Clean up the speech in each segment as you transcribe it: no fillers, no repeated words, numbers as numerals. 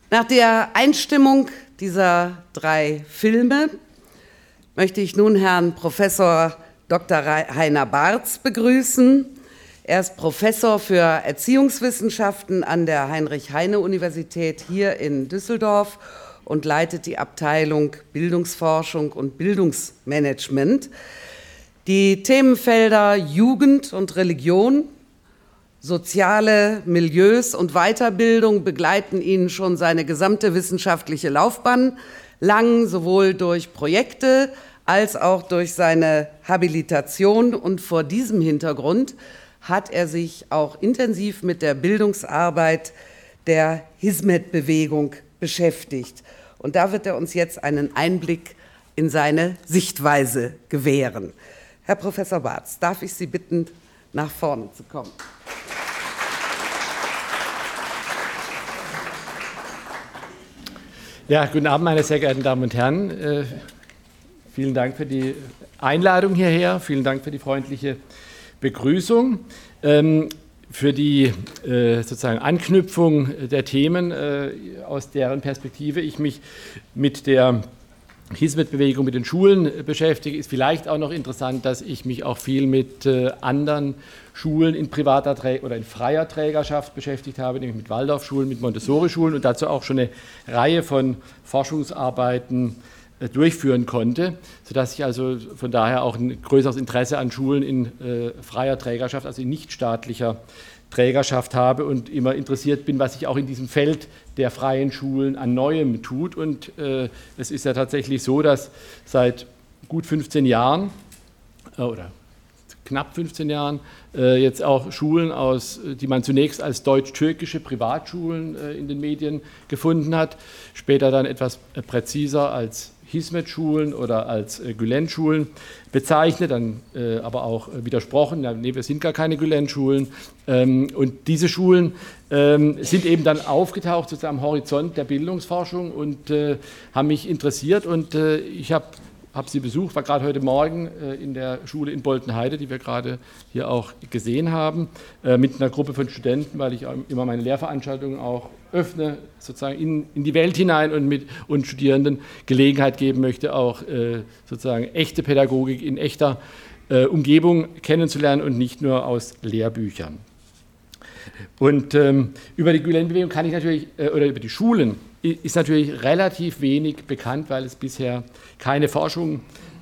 Nach der Einstimmung dieser 3 Filme möchte ich nun Herrn Professor Dr. Heiner Barz begrüßen. Er ist Professor für Erziehungswissenschaften an der Heinrich-Heine-Universität hier in Düsseldorf und leitet die Abteilung Bildungsforschung und Bildungsmanagement. Die Themenfelder Jugend und Religion, soziale Milieus und Weiterbildung begleiten ihn schon seine gesamte wissenschaftliche Laufbahn lang, sowohl durch Projekte als auch durch seine Habilitation. Und vor diesem Hintergrund hat er sich auch intensiv mit der Bildungsarbeit der Hizmet-Bewegung beschäftigt. Und da wird er uns jetzt einen Einblick in seine Sichtweise gewähren. Herr Professor Barz, darf ich Sie bitten, nach vorne zu kommen? Ja, guten Abend, meine sehr geehrten Damen und Herren. Vielen Dank für die Einladung hierher. Vielen Dank für die freundliche Begrüßung. Für die sozusagen Anknüpfung der Themen, aus deren Perspektive ich mich mit der Hizmet-Bewegung, mit den Schulen beschäftige, ist vielleicht auch noch interessant, dass ich mich auch viel mit anderen Schulen in privater oder in freier Trägerschaft beschäftigt habe, nämlich mit Waldorfschulen, mit Montessori-Schulen und dazu auch schon eine Reihe von Forschungsarbeiten durchführen konnte, sodass ich also von daher auch ein größeres Interesse an Schulen in freier Trägerschaft, also in nichtstaatlicher Trägerschaft habe und immer interessiert bin, was sich auch in diesem Feld der freien Schulen an Neuem tut. Und es ist ja tatsächlich so, dass seit gut 15 Jahren oder knapp 15 Jahren jetzt auch Schulen, die man zunächst als deutsch-türkische Privatschulen in den Medien gefunden hat, später dann etwas präziser als Hizmet-Schulen oder als Gülen-Schulen bezeichnet, dann aber auch widersprochen, nee, wir sind gar keine Gülen-Schulen. Und diese Schulen sind eben dann aufgetaucht sozusagen am Horizont der Bildungsforschung und haben mich interessiert und ich habe sie besucht, war gerade heute Morgen in der Schule in Boltenheide, die wir gerade hier auch gesehen haben, mit einer Gruppe von Studenten, weil ich immer meine Lehrveranstaltungen auch öffne, sozusagen in die Welt hinein und Studierenden Gelegenheit geben möchte, auch sozusagen echte Pädagogik in echter Umgebung kennenzulernen und nicht nur aus Lehrbüchern. Und über die Gülen-Bewegung kann ich natürlich, oder über die Schulen, ist natürlich relativ wenig bekannt, weil es bisher keine Forschung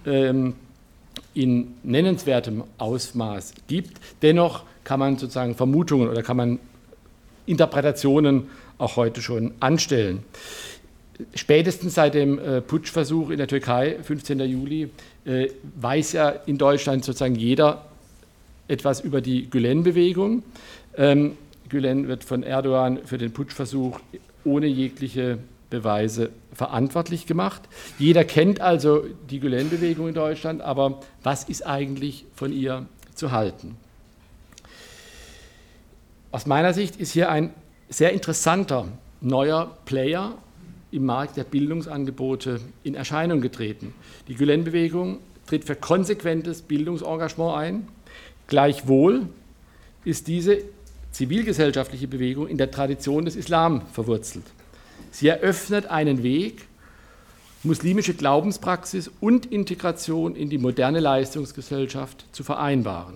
in nennenswertem Ausmaß gibt. Dennoch kann man sozusagen Vermutungen oder kann man Interpretationen auch heute schon anstellen. Spätestens seit dem Putschversuch in der Türkei, 15. Juli, weiß ja in Deutschland sozusagen jeder etwas über die Gülen-Bewegung. Gülen wird von Erdogan für den Putschversuch ohne jegliche Beweise verantwortlich gemacht. Jeder kennt also die Gülen-Bewegung in Deutschland, aber was ist eigentlich von ihr zu halten? Aus meiner Sicht ist hier ein sehr interessanter neuer Player im Markt der Bildungsangebote in Erscheinung getreten. Die Gülen-Bewegung tritt für konsequentes Bildungsengagement ein. Gleichwohl ist diese zivilgesellschaftliche Bewegung in der Tradition des Islam verwurzelt. Sie eröffnet einen Weg, muslimische Glaubenspraxis und Integration in die moderne Leistungsgesellschaft zu vereinbaren.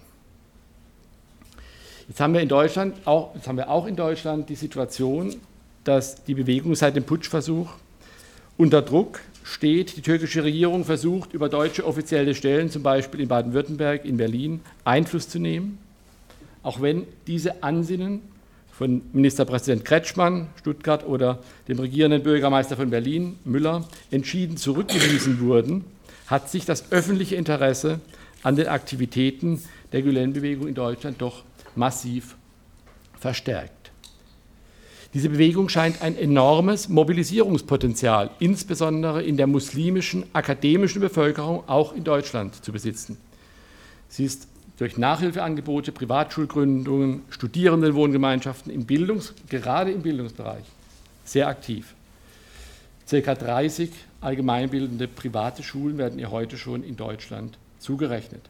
Jetzt haben wir auch in Deutschland die Situation, dass die Bewegung seit dem Putschversuch unter Druck steht. Die türkische Regierung versucht, über deutsche offizielle Stellen, zum Beispiel in Baden-Württemberg, in Berlin, Einfluss zu nehmen. Auch wenn diese Ansinnen von Ministerpräsident Kretschmann, Stuttgart, oder dem regierenden Bürgermeister von Berlin, Müller, entschieden zurückgewiesen wurden, hat sich das öffentliche Interesse an den Aktivitäten der Gülen-Bewegung in Deutschland doch massiv verstärkt. Diese Bewegung scheint ein enormes Mobilisierungspotenzial, insbesondere in der muslimischen akademischen Bevölkerung, auch in Deutschland, zu besitzen. Sie ist durch Nachhilfeangebote, Privatschulgründungen, Studierendenwohngemeinschaften gerade im Bildungsbereich sehr aktiv. Circa 30 allgemeinbildende private Schulen werden ihr heute schon in Deutschland zugerechnet.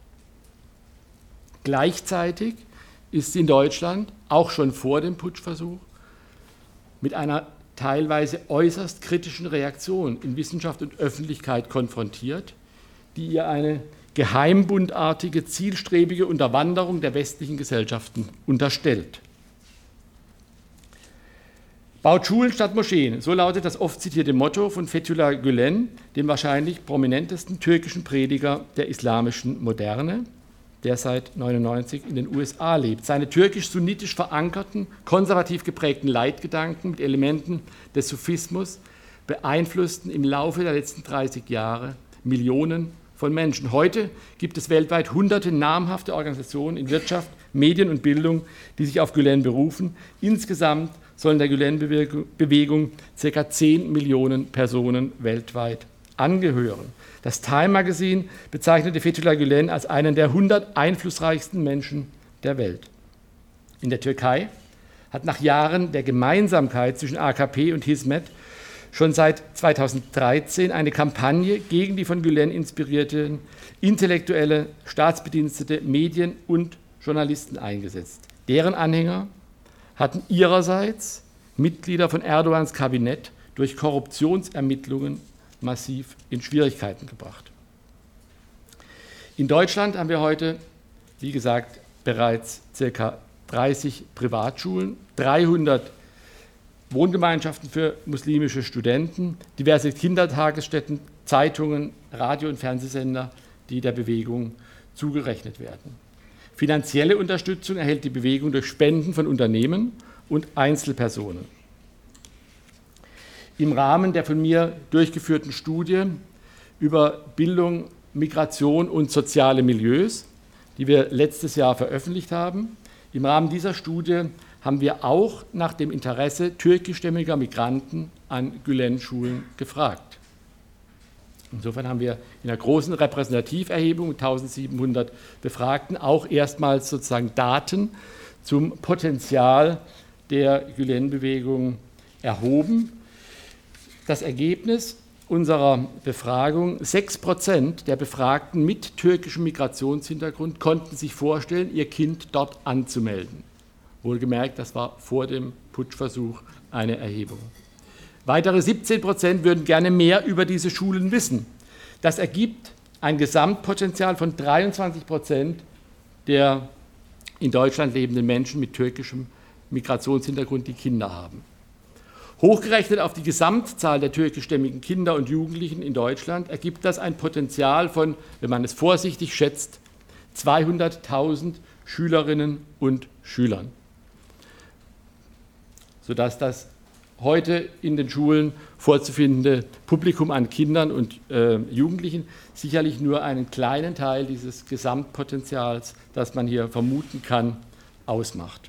Gleichzeitig ist sie in Deutschland, auch schon vor dem Putschversuch, mit einer teilweise äußerst kritischen Reaktion in Wissenschaft und Öffentlichkeit konfrontiert, die ihr eine geheimbundartige, zielstrebige Unterwanderung der westlichen Gesellschaften unterstellt. Baut Schulen statt Moscheen, so lautet das oft zitierte Motto von Fethullah Gülen, dem wahrscheinlich prominentesten türkischen Prediger der islamischen Moderne, der seit 1999 in den USA lebt. Seine türkisch-sunnitisch verankerten, konservativ geprägten Leitgedanken mit Elementen des Sufismus beeinflussten im Laufe der letzten 30 Jahre Millionen von Menschen. Heute gibt es weltweit hunderte namhafte Organisationen in Wirtschaft, Medien und Bildung, die sich auf Gülen berufen. Insgesamt sollen der Gülen-Bewegung ca. 10 Millionen Personen weltweit angehören. Das Time Magazine bezeichnete Fethullah Gülen als einen der 100 einflussreichsten Menschen der Welt. In der Türkei hat nach Jahren der Gemeinsamkeit zwischen AKP und Hizmet schon seit 2013 eine Kampagne gegen die von Gülen inspirierten Intellektuelle, Staatsbedienstete, Medien und Journalisten eingesetzt. Deren Anhänger hatten ihrerseits Mitglieder von Erdogans Kabinett durch Korruptionsermittlungen massiv in Schwierigkeiten gebracht. In Deutschland haben wir heute, wie gesagt, bereits ca. 30 Privatschulen, 300 Wohngemeinschaften für muslimische Studenten, diverse Kindertagesstätten, Zeitungen, Radio- und Fernsehsender, die der Bewegung zugerechnet werden. Finanzielle Unterstützung erhält die Bewegung durch Spenden von Unternehmen und Einzelpersonen. Im Rahmen der von mir durchgeführten Studie über Bildung, Migration und soziale Milieus, die wir letztes Jahr veröffentlicht haben, im Rahmen dieser Studie haben wir auch nach dem Interesse türkischstämmiger Migranten an Gülen-Schulen gefragt. Insofern haben wir in einer großen Repräsentativerhebung mit 1700 Befragten auch erstmals sozusagen Daten zum Potenzial der Gülen-Bewegung erhoben. Das Ergebnis unserer Befragung: 6% der Befragten mit türkischem Migrationshintergrund konnten sich vorstellen, ihr Kind dort anzumelden. Wohlgemerkt, das war vor dem Putschversuch eine Erhebung. Weitere 17% würden gerne mehr über diese Schulen wissen. Das ergibt ein Gesamtpotenzial von 23% der in Deutschland lebenden Menschen mit türkischem Migrationshintergrund, die Kinder haben. Hochgerechnet auf die Gesamtzahl der türkischstämmigen Kinder und Jugendlichen in Deutschland ergibt das ein Potenzial von, wenn man es vorsichtig schätzt, 200.000 Schülerinnen und Schülern, sodass das heute in den Schulen vorzufindende Publikum an Kindern und Jugendlichen sicherlich nur einen kleinen Teil dieses Gesamtpotenzials, das man hier vermuten kann, ausmacht.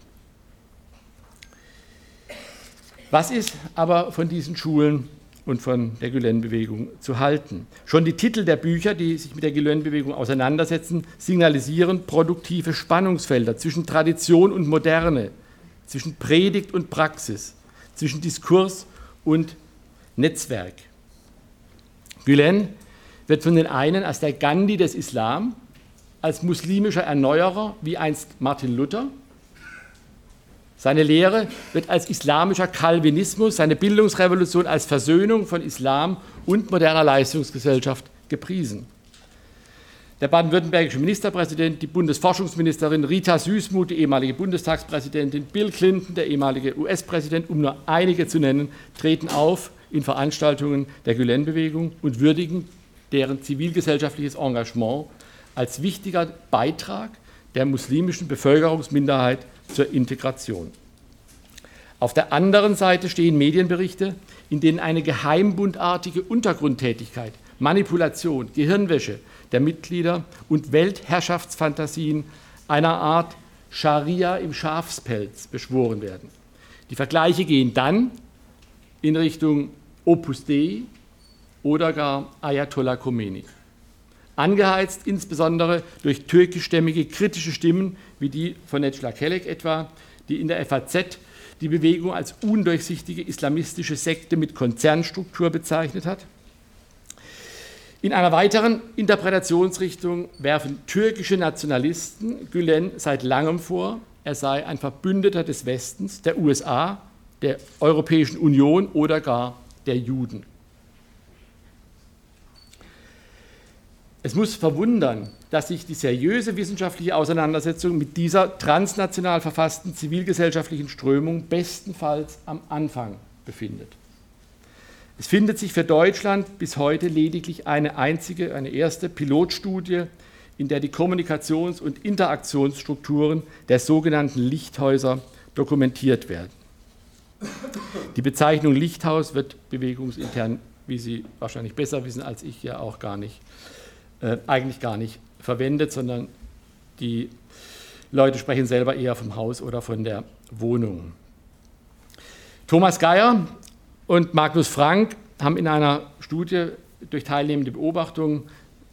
Was ist aber von diesen Schulen und von der Gülen-Bewegung zu halten? Schon die Titel der Bücher, die sich mit der Gülen-Bewegung auseinandersetzen, signalisieren produktive Spannungsfelder zwischen Tradition und Moderne, zwischen Predigt und Praxis, zwischen Diskurs und Netzwerk. Gülen wird von den einen als der Gandhi des Islam, als muslimischer Erneuerer wie einst Martin Luther. Seine Lehre wird als islamischer Calvinismus, seine Bildungsrevolution als Versöhnung von Islam und moderner Leistungsgesellschaft gepriesen. Der baden-württembergische Ministerpräsident, die Bundesforschungsministerin Rita Süssmuth, die ehemalige Bundestagspräsidentin, Bill Clinton, der ehemalige US-Präsident, um nur einige zu nennen, treten auf in Veranstaltungen der Gülen-Bewegung und würdigen deren zivilgesellschaftliches Engagement als wichtiger Beitrag der muslimischen Bevölkerungsminderheit zur Integration. Auf der anderen Seite stehen Medienberichte, in denen eine geheimbundartige Untergrundtätigkeit, Manipulation, Gehirnwäsche der Mitglieder und Weltherrschaftsfantasien einer Art Scharia im Schafspelz beschworen werden. Die Vergleiche gehen dann in Richtung Opus Dei oder gar Ayatollah Khomeini. Angeheizt insbesondere durch türkischstämmige kritische Stimmen wie die von Necla Kelek etwa, die in der FAZ die Bewegung als undurchsichtige islamistische Sekte mit Konzernstruktur bezeichnet hat. In einer weiteren Interpretationsrichtung werfen türkische Nationalisten Gülen seit langem vor, er sei ein Verbündeter des Westens, der USA der Europäischen Union oder gar der Juden. Es muss verwundern, dass sich die seriöse wissenschaftliche Auseinandersetzung mit dieser transnational verfassten zivilgesellschaftlichen Strömung bestenfalls am Anfang befindet. Es findet sich für Deutschland bis heute lediglich eine erste Pilotstudie, in der die Kommunikations- und Interaktionsstrukturen der sogenannten Lichthäuser dokumentiert werden. Die Bezeichnung Lichthaus wird bewegungsintern, wie Sie wahrscheinlich besser wissen als ich, ja auch eigentlich gar nicht verwendet, sondern die Leute sprechen selber eher vom Haus oder von der Wohnung. Thomas Geier und Magnus Frank haben in einer Studie durch teilnehmende Beobachtungen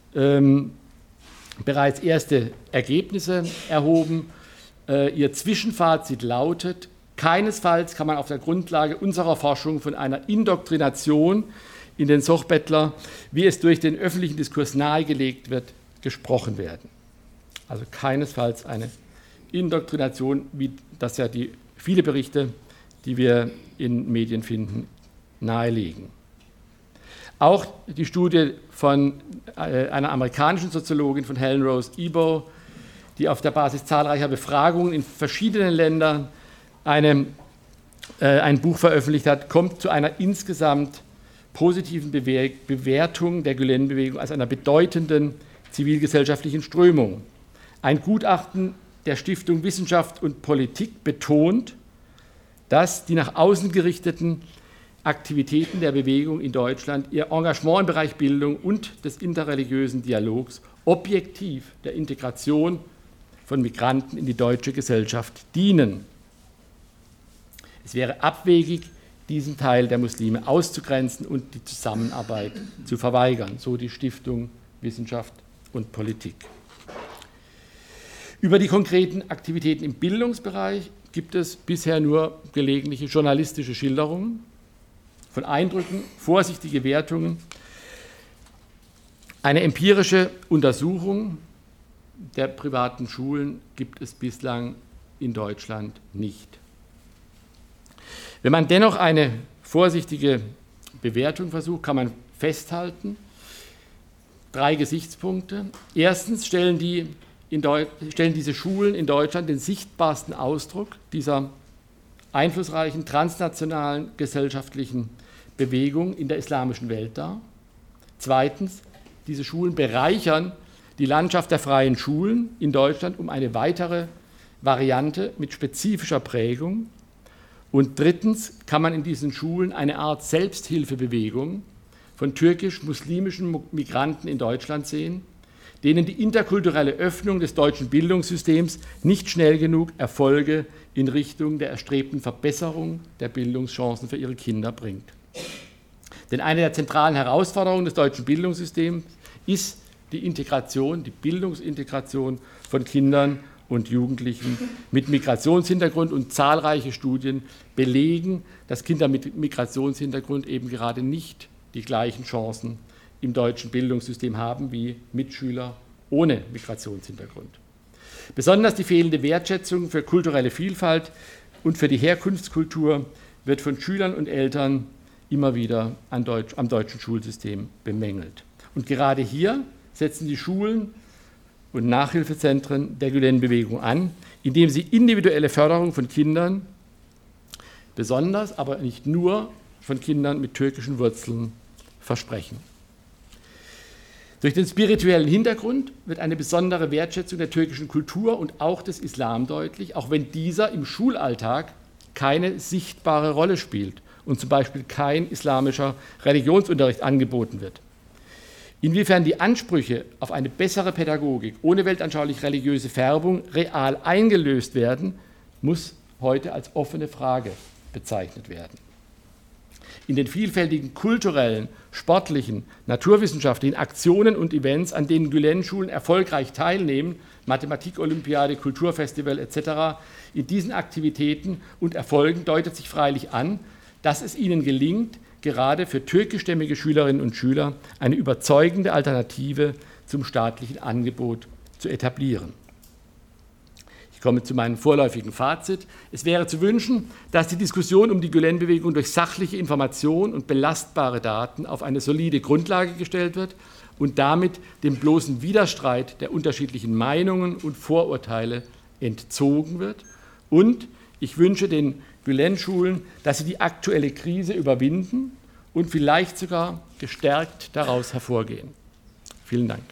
bereits erste Ergebnisse erhoben. Ihr Zwischenfazit lautet: Keinesfalls kann man auf der Grundlage unserer Forschung von einer Indoktrination in den Sochbettler, wie es durch den öffentlichen Diskurs nahegelegt wird, gesprochen werden. Also keinesfalls eine Indoktrination, wie das ja die viele Berichte, die wir in Medien finden, nahelegen. Auch die Studie von einer amerikanischen Soziologin, von Helen Rose Ebo, die auf der Basis zahlreicher Befragungen in verschiedenen Ländern ein Buch veröffentlicht hat, kommt zu einer insgesamt positiven Bewertung der Gülen-Bewegung als einer bedeutenden zivilgesellschaftlichen Strömung. Ein Gutachten der Stiftung Wissenschaft und Politik betont, dass die nach außen gerichteten Aktivitäten der Bewegung in Deutschland, ihr Engagement im Bereich Bildung und des interreligiösen Dialogs objektiv der Integration von Migranten in die deutsche Gesellschaft dienen. Es wäre abwegig, diesen Teil der Muslime auszugrenzen und die Zusammenarbeit zu verweigern, so die Stiftung Wissenschaft und Politik. Über die konkreten Aktivitäten im Bildungsbereich gibt es bisher nur gelegentliche journalistische Schilderungen von Eindrücken, vorsichtige Wertungen. Eine empirische Untersuchung der privaten Schulen gibt es bislang in Deutschland nicht. Wenn man dennoch eine vorsichtige Bewertung versucht, kann man festhalten: 3 Gesichtspunkte. Erstens stellen diese Schulen in Deutschland den sichtbarsten Ausdruck dieser einflussreichen transnationalen gesellschaftlichen Bewegung in der islamischen Welt dar. Zweitens, diese Schulen bereichern die Landschaft der freien Schulen in Deutschland um eine weitere Variante mit spezifischer Prägung. Und drittens kann man in diesen Schulen eine Art Selbsthilfebewegung von türkisch-muslimischen Migranten in Deutschland sehen, denen die interkulturelle Öffnung des deutschen Bildungssystems nicht schnell genug Erfolge in Richtung der erstrebten Verbesserung der Bildungschancen für ihre Kinder bringt. Denn eine der zentralen Herausforderungen des deutschen Bildungssystems ist die Integration, die Bildungsintegration von Kindern und Jugendlichen mit Migrationshintergrund, und zahlreiche Studien belegen, dass Kinder mit Migrationshintergrund eben gerade nicht die gleichen Chancen im deutschen Bildungssystem haben wie Mitschüler ohne Migrationshintergrund. Besonders die fehlende Wertschätzung für kulturelle Vielfalt und für die Herkunftskultur wird von Schülern und Eltern immer wieder am deutschen Schulsystem bemängelt. Und gerade hier setzen die Schulen und Nachhilfezentren der Gülen-Bewegung an, indem sie individuelle Förderung von Kindern, besonders, aber nicht nur von Kindern mit türkischen Wurzeln, versprechen. Durch den spirituellen Hintergrund wird eine besondere Wertschätzung der türkischen Kultur und auch des Islam deutlich, auch wenn dieser im Schulalltag keine sichtbare Rolle spielt und zum Beispiel kein islamischer Religionsunterricht angeboten wird. Inwiefern die Ansprüche auf eine bessere Pädagogik ohne weltanschaulich-religiöse Färbung real eingelöst werden, muss heute als offene Frage bezeichnet werden. In den vielfältigen kulturellen, sportlichen, naturwissenschaftlichen Aktionen und Events, an denen Gülen-Schulen erfolgreich teilnehmen, Mathematik-Olympiade, Kulturfestival etc., in diesen Aktivitäten und Erfolgen deutet sich freilich an, dass es ihnen gelingt, gerade für türkischstämmige Schülerinnen und Schüler eine überzeugende Alternative zum staatlichen Angebot zu etablieren. Ich Ich komme zu meinem vorläufigen Fazit. Es wäre zu wünschen, dass die Diskussion um die Gülen-Bewegung durch sachliche Information und belastbare Daten auf eine solide Grundlage gestellt wird und damit dem bloßen Widerstreit der unterschiedlichen Meinungen und Vorurteile entzogen wird. Und ich wünsche den Gülen-Schulen, dass sie die aktuelle Krise überwinden und vielleicht sogar gestärkt daraus hervorgehen. Vielen Dank.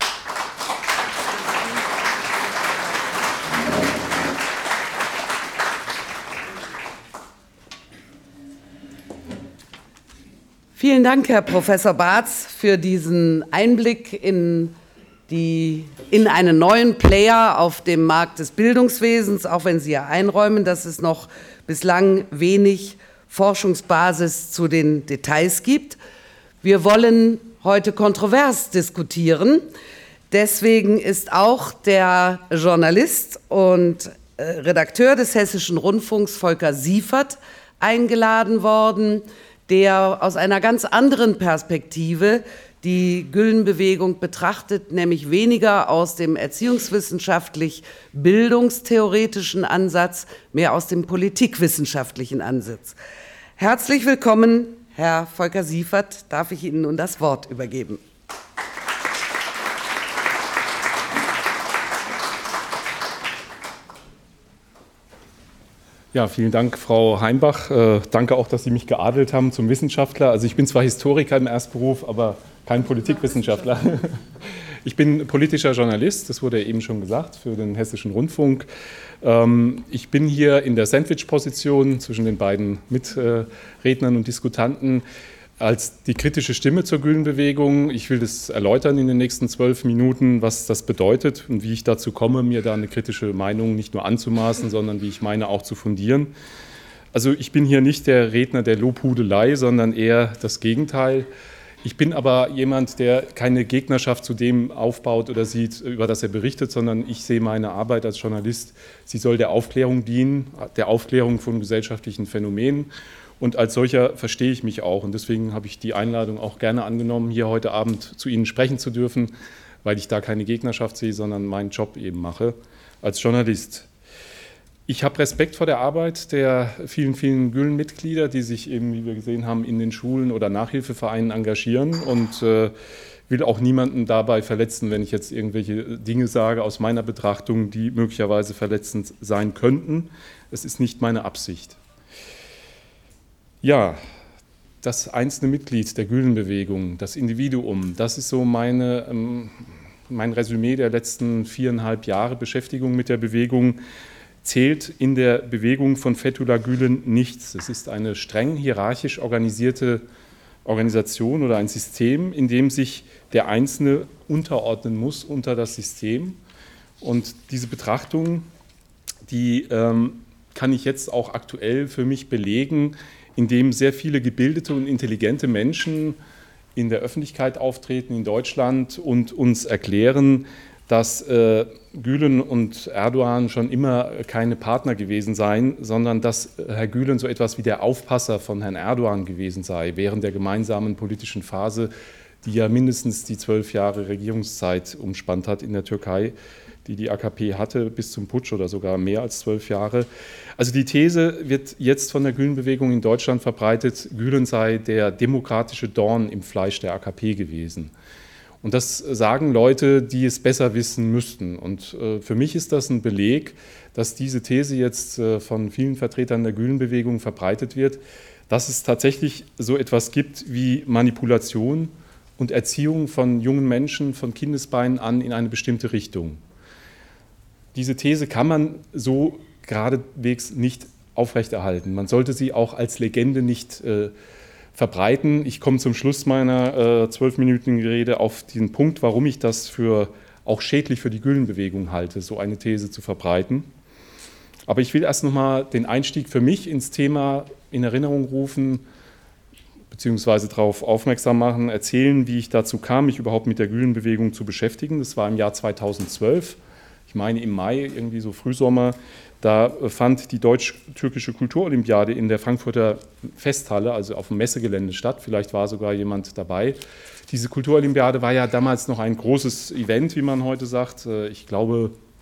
Vielen Dank, Herr Professor Bartz, für diesen Einblick in einen neuen Player auf dem Markt des Bildungswesens, auch wenn Sie ja einräumen, dass es noch bislang wenig Forschungsbasis zu den Details gibt. Wir wollen heute kontrovers diskutieren. Deswegen ist auch der Journalist und Redakteur des Hessischen Rundfunks, Volker Siefert, eingeladen worden, der aus einer ganz anderen Perspektive die Gülen-Bewegung betrachtet, nämlich weniger aus dem erziehungswissenschaftlich-bildungstheoretischen Ansatz, mehr aus dem politikwissenschaftlichen Ansatz. Herzlich willkommen, Herr Volker Siefert, darf ich Ihnen nun das Wort übergeben. Ja, vielen Dank, Frau Heimbach. Danke auch, dass Sie mich geadelt haben zum Wissenschaftler. Also ich bin zwar Historiker im Erstberuf, aber kein Politikwissenschaftler. Ich bin politischer Journalist, das wurde ja eben schon gesagt, für den Hessischen Rundfunk. Ich bin hier in der Sandwich-Position zwischen den beiden Mitrednern und Diskutanten als die kritische Stimme zur Gülen-Bewegung. Ich will das erläutern in den nächsten 12 Minuten, was das bedeutet und wie ich dazu komme, mir da eine kritische Meinung nicht nur anzumaßen, sondern wie ich meine auch zu fundieren. Also ich bin hier nicht der Redner der Lobhudelei, sondern eher das Gegenteil. Ich bin aber jemand, der keine Gegnerschaft zu dem aufbaut oder sieht, über das er berichtet, sondern ich sehe meine Arbeit als Journalist, sie soll der Aufklärung dienen, der Aufklärung von gesellschaftlichen Phänomenen. Und als solcher verstehe ich mich auch. Und deswegen habe ich die Einladung auch gerne angenommen, hier heute Abend zu Ihnen sprechen zu dürfen, weil ich da keine Gegnerschaft sehe, sondern meinen Job eben mache als Journalist. Ich habe Respekt vor der Arbeit der vielen, vielen Gülen-Mitglieder, die sich eben, wie wir gesehen haben, in den Schulen oder Nachhilfevereinen engagieren und will auch niemanden dabei verletzen, wenn ich jetzt irgendwelche Dinge sage aus meiner Betrachtung, die möglicherweise verletzend sein könnten. Es ist nicht meine Absicht. Ja, das einzelne Mitglied der Gülen-Bewegung, das Individuum, das ist so mein Resümee der letzten 4,5 Jahre Beschäftigung mit der Bewegung, zählt in der Bewegung von Fethullah Gülen nichts. Es ist eine streng hierarchisch organisierte Organisation oder ein System, in dem sich der Einzelne unterordnen muss unter das System. Und diese Betrachtung, die kann ich jetzt auch aktuell für mich belegen, indem sehr viele gebildete und intelligente Menschen in der Öffentlichkeit auftreten in Deutschland und uns erklären, dass Gülen und Erdogan schon immer keine Partner gewesen seien, sondern dass Herr Gülen so etwas wie der Aufpasser von Herrn Erdogan gewesen sei, während der gemeinsamen politischen Phase, die ja mindestens die 12 Jahre Regierungszeit umspannt hat in der Türkei, die AKP hatte, bis zum Putsch oder sogar mehr als 12 Jahre. Also die These wird jetzt von der Gülen-Bewegung in Deutschland verbreitet, Gülen sei der demokratische Dorn im Fleisch der AKP gewesen. Und das sagen Leute, die es besser wissen müssten. Und für mich ist das ein Beleg, dass diese These jetzt von vielen Vertretern der Gülen-Bewegung verbreitet wird, dass es tatsächlich so etwas gibt wie Manipulation und Erziehung von jungen Menschen von Kindesbeinen an in eine bestimmte Richtung. Diese These kann man so geradewegs nicht aufrechterhalten. Man sollte sie auch als Legende nicht verbreiten. Ich komme zum Schluss meiner 12-minütigen Rede auf den Punkt, warum ich das für auch schädlich für die Gülen-Bewegung halte, so eine These zu verbreiten. Aber ich will erst nochmal den Einstieg für mich ins Thema in Erinnerung rufen, beziehungsweise darauf aufmerksam machen, erzählen, wie ich dazu kam, mich überhaupt mit der Gülen-Bewegung zu beschäftigen. Das war im Jahr 2012. Ich meine im Mai, irgendwie so Frühsommer, da fand die deutsch-türkische Kulturolympiade in der Frankfurter Festhalle, also auf dem Messegelände statt. Vielleicht war sogar jemand dabei. Diese Kulturolympiade war ja damals noch ein großes Event, wie man heute sagt. Ich glaube,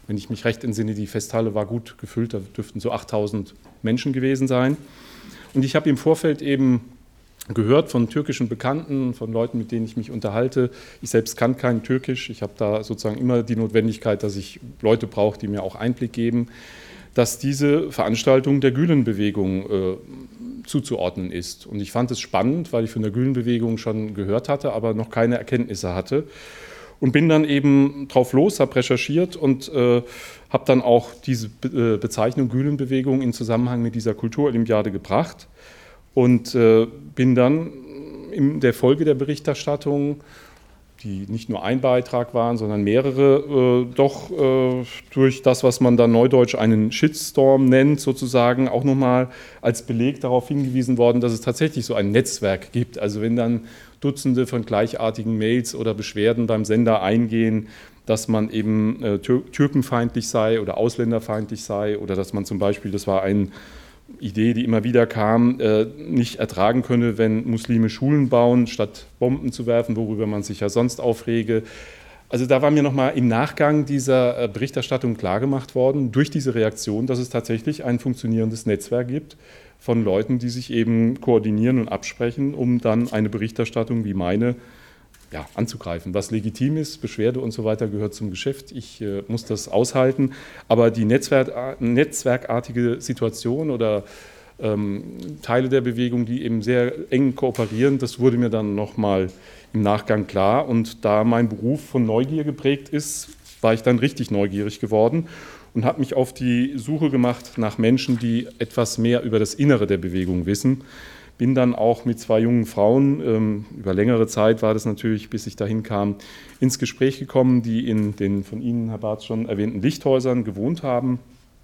wenn ich mich recht entsinne, die Festhalle war gut gefüllt, da dürften so 8.000 Menschen gewesen sein. Und ich habe im Vorfeld eben gehört von türkischen Bekannten, von Leuten, mit denen ich mich unterhalte. Ich selbst kann kein Türkisch, ich habe da sozusagen immer die Notwendigkeit, dass ich Leute brauche, die mir auch Einblick geben, dass diese Veranstaltung der Gülenbewegung zuzuordnen ist. Und ich fand es spannend, weil ich von der Gülenbewegung schon gehört hatte, aber noch keine Erkenntnisse hatte. Und bin dann eben drauf los, habe recherchiert und habe dann auch diese Bezeichnung Gülenbewegung in Zusammenhang mit dieser Kulturolympiade gebracht. Und bin dann in der Folge der Berichterstattung, die nicht nur ein Beitrag waren, sondern mehrere, doch durch das, was man dann neudeutsch einen Shitstorm nennt, sozusagen auch nochmal als Beleg darauf hingewiesen worden, dass es tatsächlich so ein Netzwerk gibt. Also wenn dann Dutzende von gleichartigen Mails oder Beschwerden beim Sender eingehen, dass man eben türkenfeindlich sei oder ausländerfeindlich sei oder dass man zum Beispiel, das war eine Idee, die immer wieder kam, nicht ertragen könne, wenn Muslime Schulen bauen, statt Bomben zu werfen, worüber man sich ja sonst aufrege. Also da war mir nochmal im Nachgang dieser Berichterstattung klargemacht worden, durch diese Reaktion, dass es tatsächlich ein funktionierendes Netzwerk gibt von Leuten, die sich eben koordinieren und absprechen, um dann eine Berichterstattung wie meine anzugreifen. Was legitim ist, Beschwerde und so weiter gehört zum Geschäft. Ich muss das aushalten. Aber die netzwerkartige Situation oder Teile der Bewegung, die eben sehr eng kooperieren, das wurde mir dann nochmal im Nachgang klar. Und da mein Beruf von Neugier geprägt ist, war ich dann richtig neugierig geworden und habe mich auf die Suche gemacht nach Menschen, die etwas mehr über das Innere der Bewegung wissen. Bin dann auch mit 2 jungen Frauen, über längere Zeit war das natürlich, bis ich dahin kam, ins Gespräch gekommen, die in den von Ihnen, Herr Barth, schon erwähnten Lichthäusern gewohnt haben.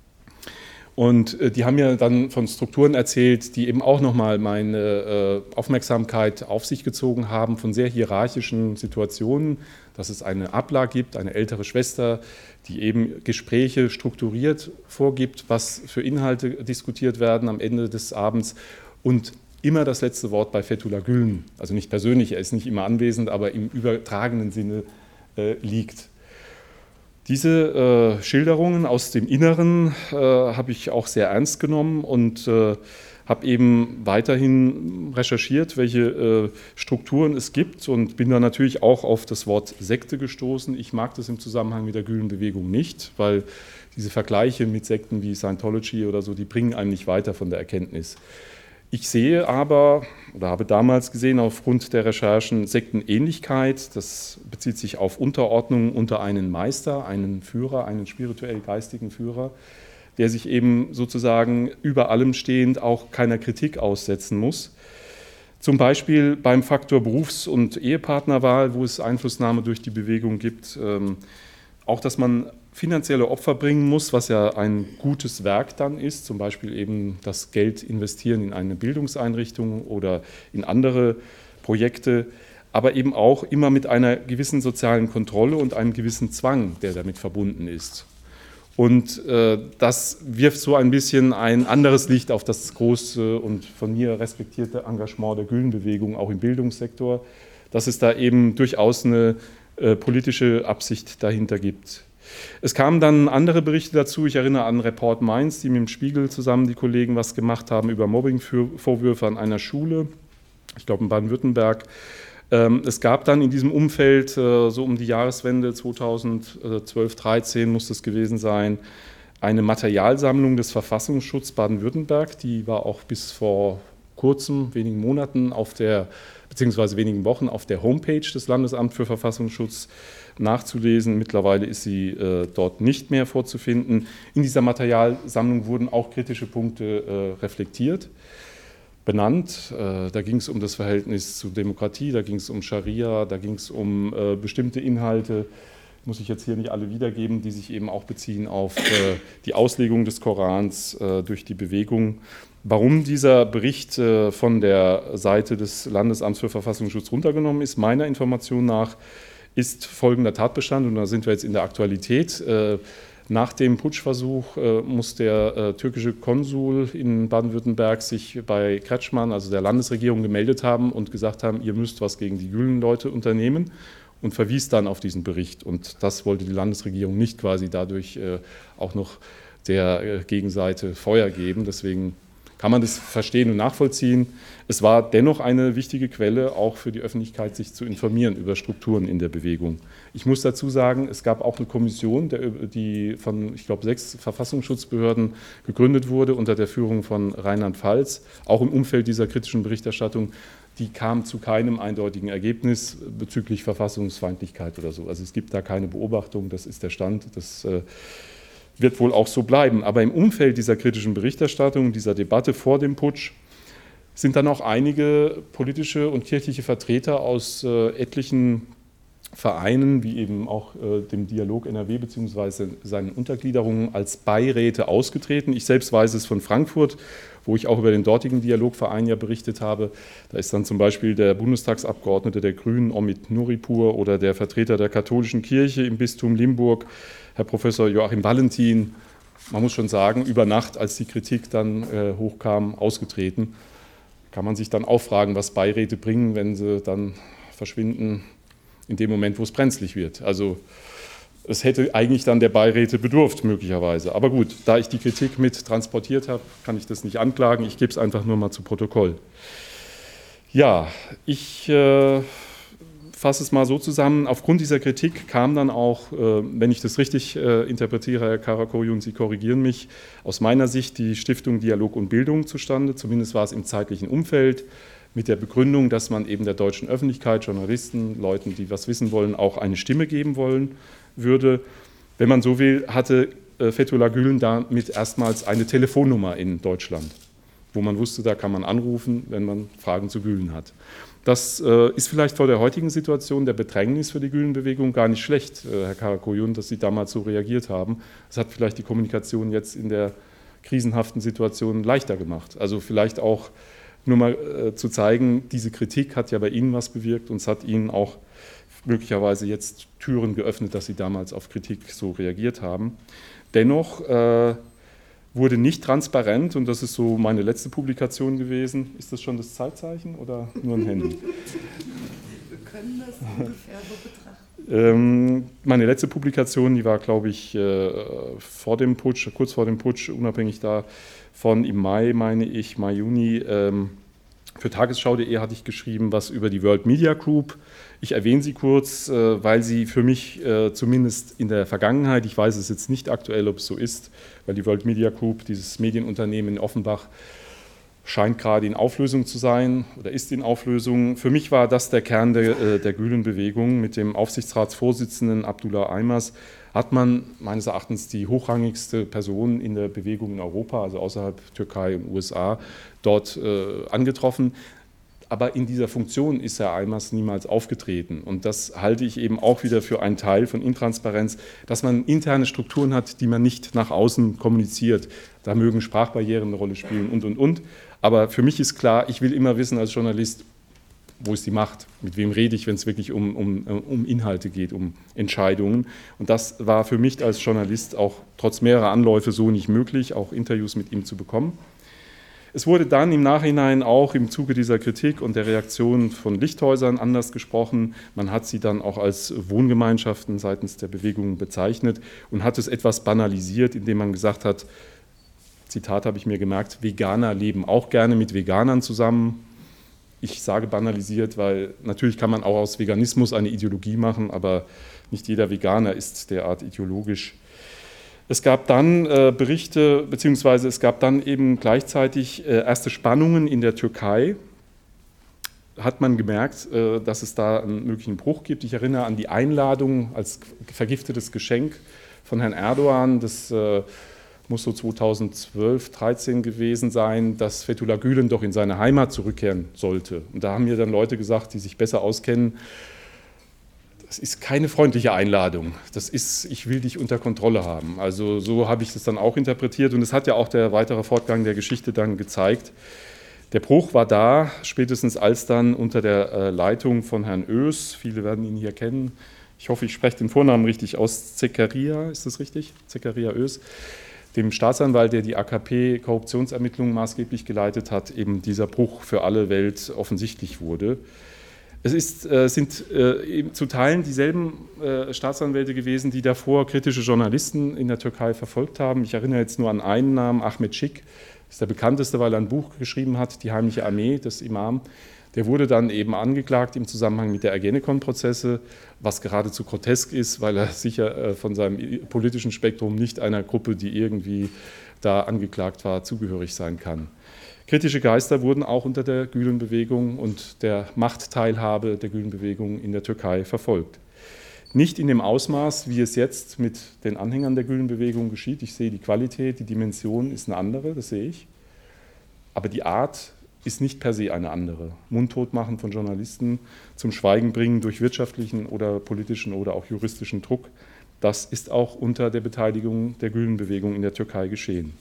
Und die haben mir dann von Strukturen erzählt, die eben auch nochmal meine Aufmerksamkeit auf sich gezogen haben, von sehr hierarchischen Situationen, dass es eine Abla gibt, eine ältere Schwester, die eben Gespräche strukturiert vorgibt, was für Inhalte diskutiert werden am Ende des Abends und immer das letzte Wort bei Fethullah Gülen, also nicht persönlich, er ist nicht immer anwesend, aber im übertragenen Sinne liegt. Diese Schilderungen aus dem Inneren habe ich auch sehr ernst genommen und habe eben weiterhin recherchiert, welche Strukturen es gibt und bin dann natürlich auch auf das Wort Sekte gestoßen. Ich mag das im Zusammenhang mit der Gülen-Bewegung nicht, weil diese Vergleiche mit Sekten wie Scientology oder so, die bringen einem nicht weiter von der Erkenntnis. Ich sehe aber, oder habe damals gesehen, aufgrund der Recherchen Sektenähnlichkeit. Das bezieht sich auf Unterordnung unter einen Meister, einen Führer, einen spirituell-geistigen Führer, der sich eben sozusagen über allem stehend auch keiner Kritik aussetzen muss. Zum Beispiel beim Faktor Berufs- und Ehepartnerwahl, wo es Einflussnahme durch die Bewegung gibt, auch, dass man finanzielle Opfer bringen muss, was ja ein gutes Werk dann ist, zum Beispiel eben das Geld investieren in eine Bildungseinrichtung oder in andere Projekte, aber eben auch immer mit einer gewissen sozialen Kontrolle und einem gewissen Zwang, der damit verbunden ist. Und das wirft so ein bisschen ein anderes Licht auf das große und von mir respektierte Engagement der Gülen-Bewegung, auch im Bildungssektor, dass es da eben durchaus eine politische Absicht dahinter gibt. Es kamen dann andere Berichte dazu. Ich erinnere an Report Mainz, die mit dem Spiegel zusammen die Kollegen was gemacht haben über Mobbingvorwürfe an einer Schule, ich glaube in Baden-Württemberg. Es gab dann in diesem Umfeld, so um die Jahreswende 2012, 13 muss das gewesen sein, eine Materialsammlung des Verfassungsschutzes Baden-Württemberg. Die war auch bis vor kurzem, wenigen Monaten beziehungsweise wenigen Wochen auf der Homepage des Landesamts für Verfassungsschutz nachzulesen. Mittlerweile ist sie dort nicht mehr vorzufinden. In dieser Materialsammlung wurden auch kritische Punkte reflektiert, benannt. Da ging es um das Verhältnis zu Demokratie, da ging es um Scharia, da ging es um bestimmte Inhalte, muss ich jetzt hier nicht alle wiedergeben, die sich eben auch beziehen auf die Auslegung des Korans durch die Bewegung. Warum dieser Bericht von der Seite des Landesamts für Verfassungsschutz runtergenommen ist, meiner Information nach, ist folgender Tatbestand, und da sind wir jetzt in der Aktualität. Nach dem Putschversuch muss der türkische Konsul in Baden-Württemberg sich bei Kretschmann, also der Landesregierung, gemeldet haben und gesagt haben, ihr müsst was gegen die Gülen-Leute unternehmen. und verwies dann auf diesen Bericht. Und das wollte die Landesregierung nicht quasi dadurch auch noch der Gegenseite Feuer geben. Deswegen kann man das verstehen und nachvollziehen. Es war dennoch eine wichtige Quelle, auch für die Öffentlichkeit, sich zu informieren über Strukturen in der Bewegung. Ich muss dazu sagen, es gab auch eine Kommission, die von, ich glaube, 6 Verfassungsschutzbehörden gegründet wurde, unter der Führung von Rheinland-Pfalz, auch im Umfeld dieser kritischen Berichterstattung. Die kam zu keinem eindeutigen Ergebnis bezüglich Verfassungsfeindlichkeit oder so. Also es gibt da keine Beobachtung, das ist der Stand, das wird wohl auch so bleiben. Aber im Umfeld dieser kritischen Berichterstattung, dieser Debatte vor dem Putsch, sind dann auch einige politische und kirchliche Vertreter aus etlichen Vereinen, wie eben auch dem Dialog NRW bzw. seinen Untergliederungen als Beiräte ausgetreten. Ich selbst weiß es von Frankfurt, wo ich auch über den dortigen Dialogverein ja berichtet habe. Da ist dann zum Beispiel der Bundestagsabgeordnete der Grünen, Omid Nuripur, oder der Vertreter der katholischen Kirche im Bistum Limburg, Herr Professor Joachim Valentin, man muss schon sagen, über Nacht, als die Kritik dann hochkam, ausgetreten. Kann man sich dann auch fragen, was Beiräte bringen, wenn sie dann verschwinden in dem Moment, wo es brenzlig wird. Also es hätte eigentlich dann der Beiräte bedurft, möglicherweise. Aber gut, da ich die Kritik mit transportiert habe, kann ich das nicht anklagen. Ich gebe es einfach nur mal zu Protokoll. Ja, ich fasse es mal so zusammen. Aufgrund dieser Kritik kam dann auch, wenn ich das richtig interpretiere, Herr Karakoyun, Sie korrigieren mich, aus meiner Sicht die Stiftung Dialog und Bildung zustande. Zumindest war es im zeitlichen Umfeld, mit der Begründung, dass man eben der deutschen Öffentlichkeit, Journalisten, Leuten, die was wissen wollen, auch eine Stimme geben wollen würde. Wenn man so will, hatte Fethullah Gülen damit erstmals eine Telefonnummer in Deutschland, wo man wusste, da kann man anrufen, wenn man Fragen zu Gülen hat. Das ist vielleicht vor der heutigen Situation der Bedrängnis für die Gülen-Bewegung gar nicht schlecht, Herr Karakoyun, dass Sie damals so reagiert haben. Das hat vielleicht die Kommunikation jetzt in der krisenhaften Situation leichter gemacht. Also vielleicht auch nur mal zu zeigen, diese Kritik hat ja bei Ihnen was bewirkt und es hat Ihnen auch möglicherweise jetzt Türen geöffnet, dass Sie damals auf Kritik so reagiert haben. Dennoch wurde nicht transparent, und das ist so meine letzte Publikation gewesen. Ist das schon das Zeitzeichen oder nur ein Handy? Wir können das ungefähr so betrachten. Meine letzte Publikation, die war, glaube ich, vor dem Putsch, kurz vor dem Putsch, unabhängig davon, im Mai, meine ich, Mai, Juni. Für Tagesschau.de hatte ich geschrieben, was über die World Media Group. Ich erwähne sie kurz, weil sie für mich zumindest in der Vergangenheit, ich weiß es jetzt nicht aktuell, ob es so ist, weil die World Media Group, dieses Medienunternehmen in Offenbach, scheint gerade in Auflösung zu sein oder ist in Auflösung. Für mich war das der Kern der Gülen-Bewegung. Mit dem Aufsichtsratsvorsitzenden Abdullah Aymaz hat man meines Erachtens die hochrangigste Person in der Bewegung in Europa, also außerhalb Türkei und USA, dort angetroffen. Aber in dieser Funktion ist Herr Aymaz niemals aufgetreten. Und das halte ich eben auch wieder für einen Teil von Intransparenz, dass man interne Strukturen hat, die man nicht nach außen kommuniziert. Da mögen Sprachbarrieren eine Rolle spielen und. Aber für mich ist klar, ich will immer wissen als Journalist, wo ist die Macht? Mit wem rede ich, wenn es wirklich um Inhalte geht, um Entscheidungen? Und das war für mich als Journalist auch trotz mehrerer Anläufe so nicht möglich, auch Interviews mit ihm zu bekommen. Es wurde dann im Nachhinein auch im Zuge dieser Kritik und der Reaktion von Lichthäusern anders gesprochen. Man hat sie dann auch als Wohngemeinschaften seitens der Bewegung bezeichnet und hat es etwas banalisiert, indem man gesagt hat, Zitat habe ich mir gemerkt, Veganer leben auch gerne mit Veganern zusammen. Ich sage banalisiert, weil natürlich kann man auch aus Veganismus eine Ideologie machen, aber nicht jeder Veganer ist derart ideologisch. Es gab dann Berichte, beziehungsweise es gab dann eben gleichzeitig erste Spannungen in der Türkei. Hat man gemerkt, dass es da einen möglichen Bruch gibt. Ich erinnere an die Einladung als vergiftetes Geschenk von Herrn Erdogan, das muss so 2012, 2013 gewesen sein, dass Fethullah Gülen doch in seine Heimat zurückkehren sollte. Und da haben mir dann Leute gesagt, die sich besser auskennen, das ist keine freundliche Einladung. Das ist, ich will dich unter Kontrolle haben. Also so habe ich das dann auch interpretiert. Und es hat ja auch der weitere Fortgang der Geschichte dann gezeigt. Der Bruch war da, spätestens als dann unter der Leitung von Herrn Ös, viele werden ihn hier kennen, ich hoffe, ich spreche den Vornamen richtig aus, Zekaria, ist das richtig? Zekaria Ös, dem Staatsanwalt, der die AKP-Korruptionsermittlungen maßgeblich geleitet hat, eben dieser Bruch für alle Welt offensichtlich wurde. sind zu Teilen dieselben Staatsanwälte gewesen, die davor kritische Journalisten in der Türkei verfolgt haben. Ich erinnere jetzt nur an einen Namen, Ahmet Schick, das ist der bekannteste, weil er ein Buch geschrieben hat, Die heimliche Armee des Imam. Der wurde dann eben angeklagt im Zusammenhang mit der Ergenekon-Prozesse, was geradezu grotesk ist, weil er sicher von seinem politischen Spektrum nicht einer Gruppe, die irgendwie da angeklagt war, zugehörig sein kann. Kritische Geister wurden auch unter der Gülen-Bewegung und der Machtteilhabe der Gülen-Bewegung in der Türkei verfolgt. Nicht in dem Ausmaß, wie es jetzt mit den Anhängern der Gülen-Bewegung geschieht. Ich sehe die Qualität, die Dimension ist eine andere, das sehe ich. Aber die Art ist nicht per se eine andere. Mundtot machen von Journalisten, zum Schweigen bringen durch wirtschaftlichen oder politischen oder auch juristischen Druck, das ist auch unter der Beteiligung der Gülen-Bewegung in der Türkei geschehen.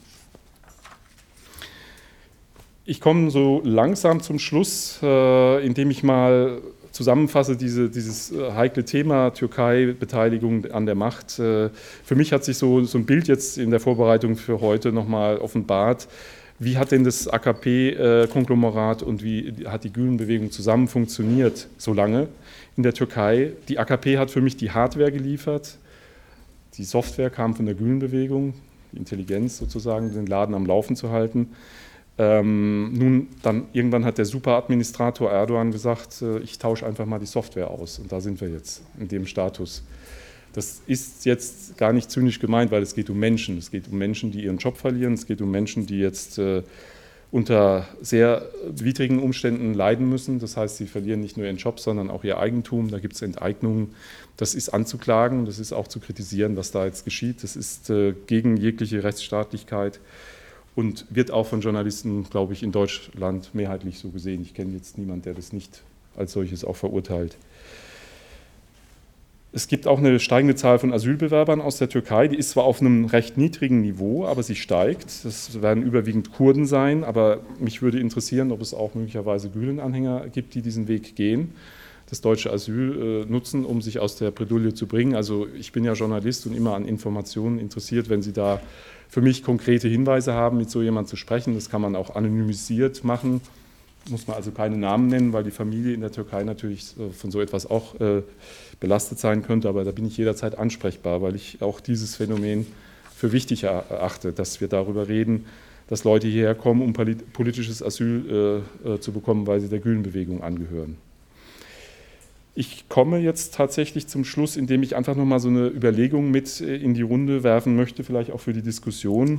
Ich komme so langsam zum Schluss, indem ich mal zusammenfasse dieses heikle Thema Türkei, Beteiligung an der Macht. Für mich hat sich so ein Bild jetzt in der Vorbereitung für heute nochmal offenbart. Wie hat denn das AKP-Konglomerat und wie hat die Gülen-Bewegung zusammen funktioniert so lange in der Türkei? Die AKP hat für mich die Hardware geliefert, die Software kam von der Gülen-Bewegung, die Intelligenz sozusagen, den Laden am Laufen zu halten. Nun, dann irgendwann hat der Superadministrator Erdogan gesagt, ich tausche einfach mal die Software aus. Und da sind wir jetzt, in dem Status. Das ist jetzt gar nicht zynisch gemeint, weil es geht um Menschen. Es geht um Menschen, die ihren Job verlieren. Es geht um Menschen, die jetzt unter sehr widrigen Umständen leiden müssen. Das heißt, sie verlieren nicht nur ihren Job, sondern auch ihr Eigentum. Da gibt es Enteignungen. Das ist anzuklagen, das ist auch zu kritisieren, was da jetzt geschieht. Das ist gegen jegliche Rechtsstaatlichkeit. Und wird auch von Journalisten, glaube ich, in Deutschland mehrheitlich so gesehen. Ich kenne jetzt niemanden, der das nicht als solches auch verurteilt. Es gibt auch eine steigende Zahl von Asylbewerbern aus der Türkei. Die ist zwar auf einem recht niedrigen Niveau, aber sie steigt. Das werden überwiegend Kurden sein, aber mich würde interessieren, ob es auch möglicherweise Gülen-Anhänger gibt, die diesen Weg gehen, das deutsche Asyl nutzen, um sich aus der Bredouille zu bringen. Also ich bin ja Journalist und immer an Informationen interessiert, wenn Sie da für mich konkrete Hinweise haben, mit so jemandem zu sprechen. Das kann man auch anonymisiert machen, muss man also keine Namen nennen, weil die Familie in der Türkei natürlich von so etwas auch belastet sein könnte, aber da bin ich jederzeit ansprechbar, weil ich auch dieses Phänomen für wichtig erachte, dass wir darüber reden, dass Leute hierher kommen, um politisches Asyl zu bekommen, weil sie der Gülen-Bewegung angehören. Ich komme jetzt tatsächlich zum Schluss, indem ich einfach nochmal so eine Überlegung mit in die Runde werfen möchte, vielleicht auch für die Diskussion,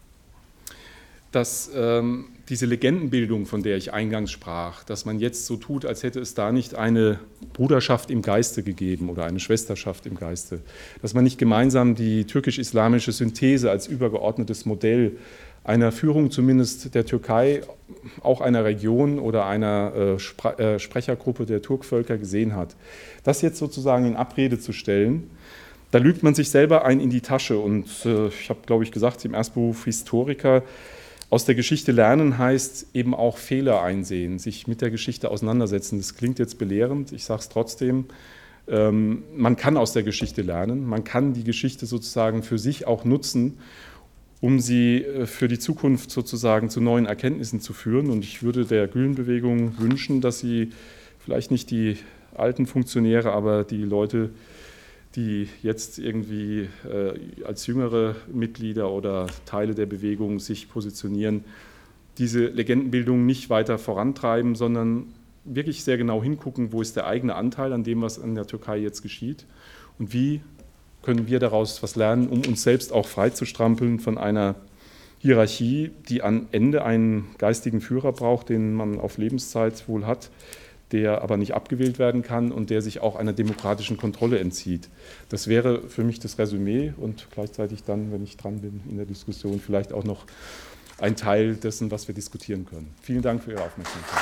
dass diese Legendenbildung, von der ich eingangs sprach, dass man jetzt so tut, als hätte es da nicht eine Bruderschaft im Geiste gegeben oder eine Schwesterschaft im Geiste, dass man nicht gemeinsam die türkisch-islamische Synthese als übergeordnetes Modell einer Führung zumindest der Türkei, auch einer Region oder einer Sprechergruppe der Turkvölker gesehen hat. Das jetzt sozusagen in Abrede zu stellen, da lügt man sich selber ein in die Tasche. Und ich habe, glaube ich, gesagt, im Erstberuf Historiker, aus der Geschichte lernen heißt eben auch Fehler einsehen, sich mit der Geschichte auseinandersetzen. Das klingt jetzt belehrend, ich sage es trotzdem. Man kann aus der Geschichte lernen, man kann die Geschichte sozusagen für sich auch nutzen, um sie für die Zukunft sozusagen zu neuen Erkenntnissen zu führen. Und ich würde der Gülen-Bewegung wünschen, dass sie vielleicht nicht die alten Funktionäre, aber die Leute, die jetzt irgendwie als jüngere Mitglieder oder Teile der Bewegung sich positionieren, diese Legendenbildung nicht weiter vorantreiben, sondern wirklich sehr genau hingucken, wo ist der eigene Anteil an dem, was in der Türkei jetzt geschieht und wie können wir daraus was lernen, um uns selbst auch freizustrampeln von einer Hierarchie, die am Ende einen geistigen Führer braucht, den man auf Lebenszeit wohl hat, der aber nicht abgewählt werden kann und der sich auch einer demokratischen Kontrolle entzieht. Das wäre für mich das Resümee und gleichzeitig dann, wenn ich dran bin in der Diskussion, vielleicht auch noch ein Teil dessen, was wir diskutieren können. Vielen Dank für Ihre Aufmerksamkeit.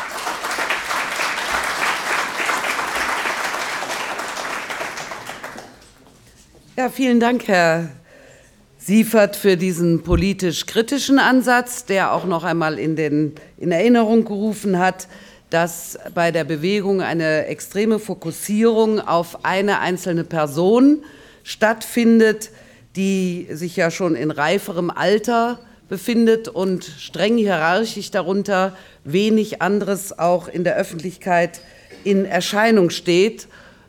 Ja, vielen Dank, Herr Siefert, für diesen politisch-kritischen Ansatz, der auch noch einmal in Erinnerung gerufen hat, dass bei der Bewegung eine extreme Fokussierung auf eine einzelne Person stattfindet, die sich ja schon in reiferem Alter befindet und streng hierarchisch darunter wenig anderes auch in der Öffentlichkeit in Erscheinung tritt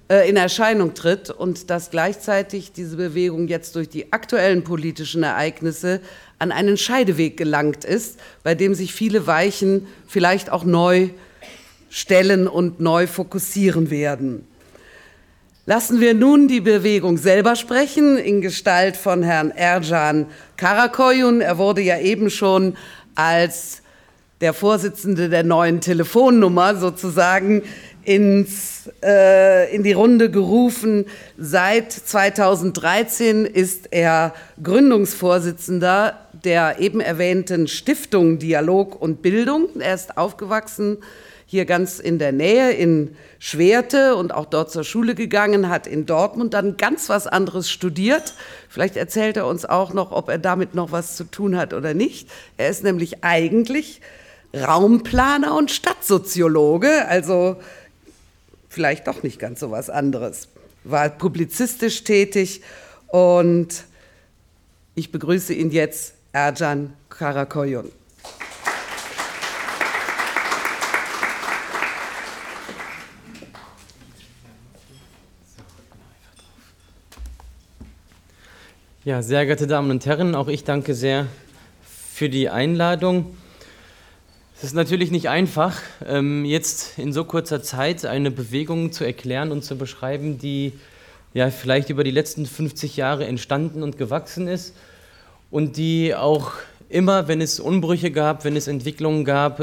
und dass gleichzeitig diese Bewegung jetzt durch die aktuellen politischen Ereignisse an einen Scheideweg gelangt ist, bei dem sich viele Weichen vielleicht auch neu stellen und neu fokussieren werden. Lassen wir nun die Bewegung selber sprechen, in Gestalt von Herrn Ercan Karakoyun. Er wurde ja eben schon als der Vorsitzende der neuen Telefonnummer sozusagen in die Runde gerufen. Seit 2013 ist er Gründungsvorsitzender der eben erwähnten Stiftung Dialog und Bildung. Er ist aufgewachsen hier ganz in der Nähe in Schwerte und auch dort zur Schule gegangen, hat in Dortmund dann ganz was anderes studiert. Vielleicht erzählt er uns auch noch, ob er damit noch was zu tun hat oder nicht. Er ist nämlich eigentlich Raumplaner und Stadtsoziologe, also vielleicht doch nicht ganz so was anderes. War publizistisch tätig und ich begrüße ihn jetzt, Ercan Karakoyun. Ja, sehr geehrte Damen und Herren, auch ich danke sehr für die Einladung. Es ist natürlich nicht einfach, jetzt in so kurzer Zeit eine Bewegung zu erklären und zu beschreiben, die ja vielleicht über die letzten 50 Jahre entstanden und gewachsen ist und die auch immer, wenn es Umbrüche gab, wenn es Entwicklungen gab,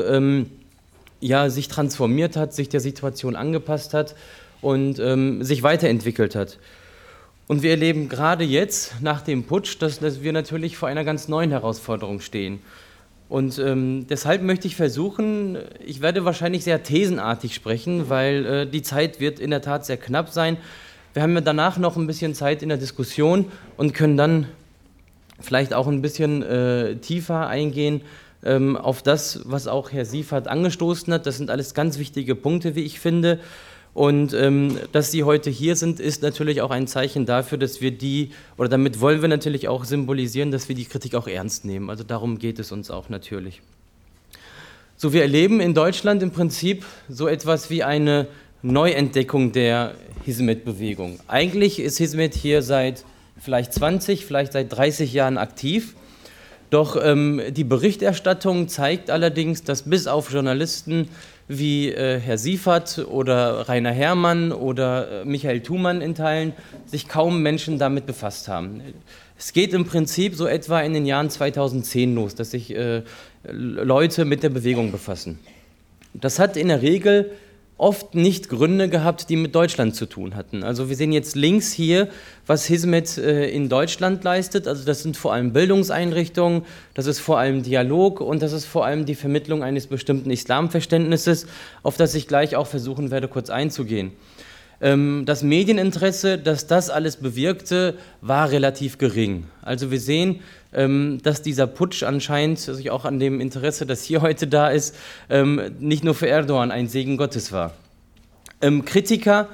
sich transformiert hat, sich der Situation angepasst hat und sich weiterentwickelt hat. Und wir erleben gerade jetzt, nach dem Putsch, dass wir natürlich vor einer ganz neuen Herausforderung stehen. Und deshalb möchte ich versuchen, ich werde wahrscheinlich sehr thesenartig sprechen, weil die Zeit wird in der Tat sehr knapp sein. Wir haben ja danach noch ein bisschen Zeit in der Diskussion und können dann vielleicht auch ein bisschen tiefer eingehen auf das, was auch Herr Siefert angestoßen hat. Das sind alles ganz wichtige Punkte, wie ich finde. Und dass Sie heute hier sind, ist natürlich auch ein Zeichen dafür, dass wir damit wollen wir natürlich auch symbolisieren, dass wir die Kritik auch ernst nehmen. Also darum geht es uns auch natürlich. So, wir erleben in Deutschland im Prinzip so etwas wie eine Neuentdeckung der Hizmet-Bewegung. Eigentlich ist Hizmet hier seit vielleicht 20, vielleicht seit 30 Jahren aktiv. Doch die Berichterstattung zeigt allerdings, dass bis auf Journalisten wie Herr Siefert oder Rainer Herrmann oder Michael Thumann in Teilen sich kaum Menschen damit befasst haben. Es geht im Prinzip so etwa in den Jahren 2010 los, dass sich Leute mit der Bewegung befassen. Das hat in der Regel oft nicht Gründe gehabt, die mit Deutschland zu tun hatten. Also wir sehen jetzt links hier, was Hizmet in Deutschland leistet. Also das sind vor allem Bildungseinrichtungen, das ist vor allem Dialog und das ist vor allem die Vermittlung eines bestimmten Islamverständnisses, auf das ich gleich auch versuchen werde, kurz einzugehen. Das Medieninteresse, das das alles bewirkte, war relativ gering. Also wir sehen, dass dieser Putsch anscheinend, sich auch an dem Interesse, das hier heute da ist, nicht nur für Erdogan ein Segen Gottes war. Kritiker,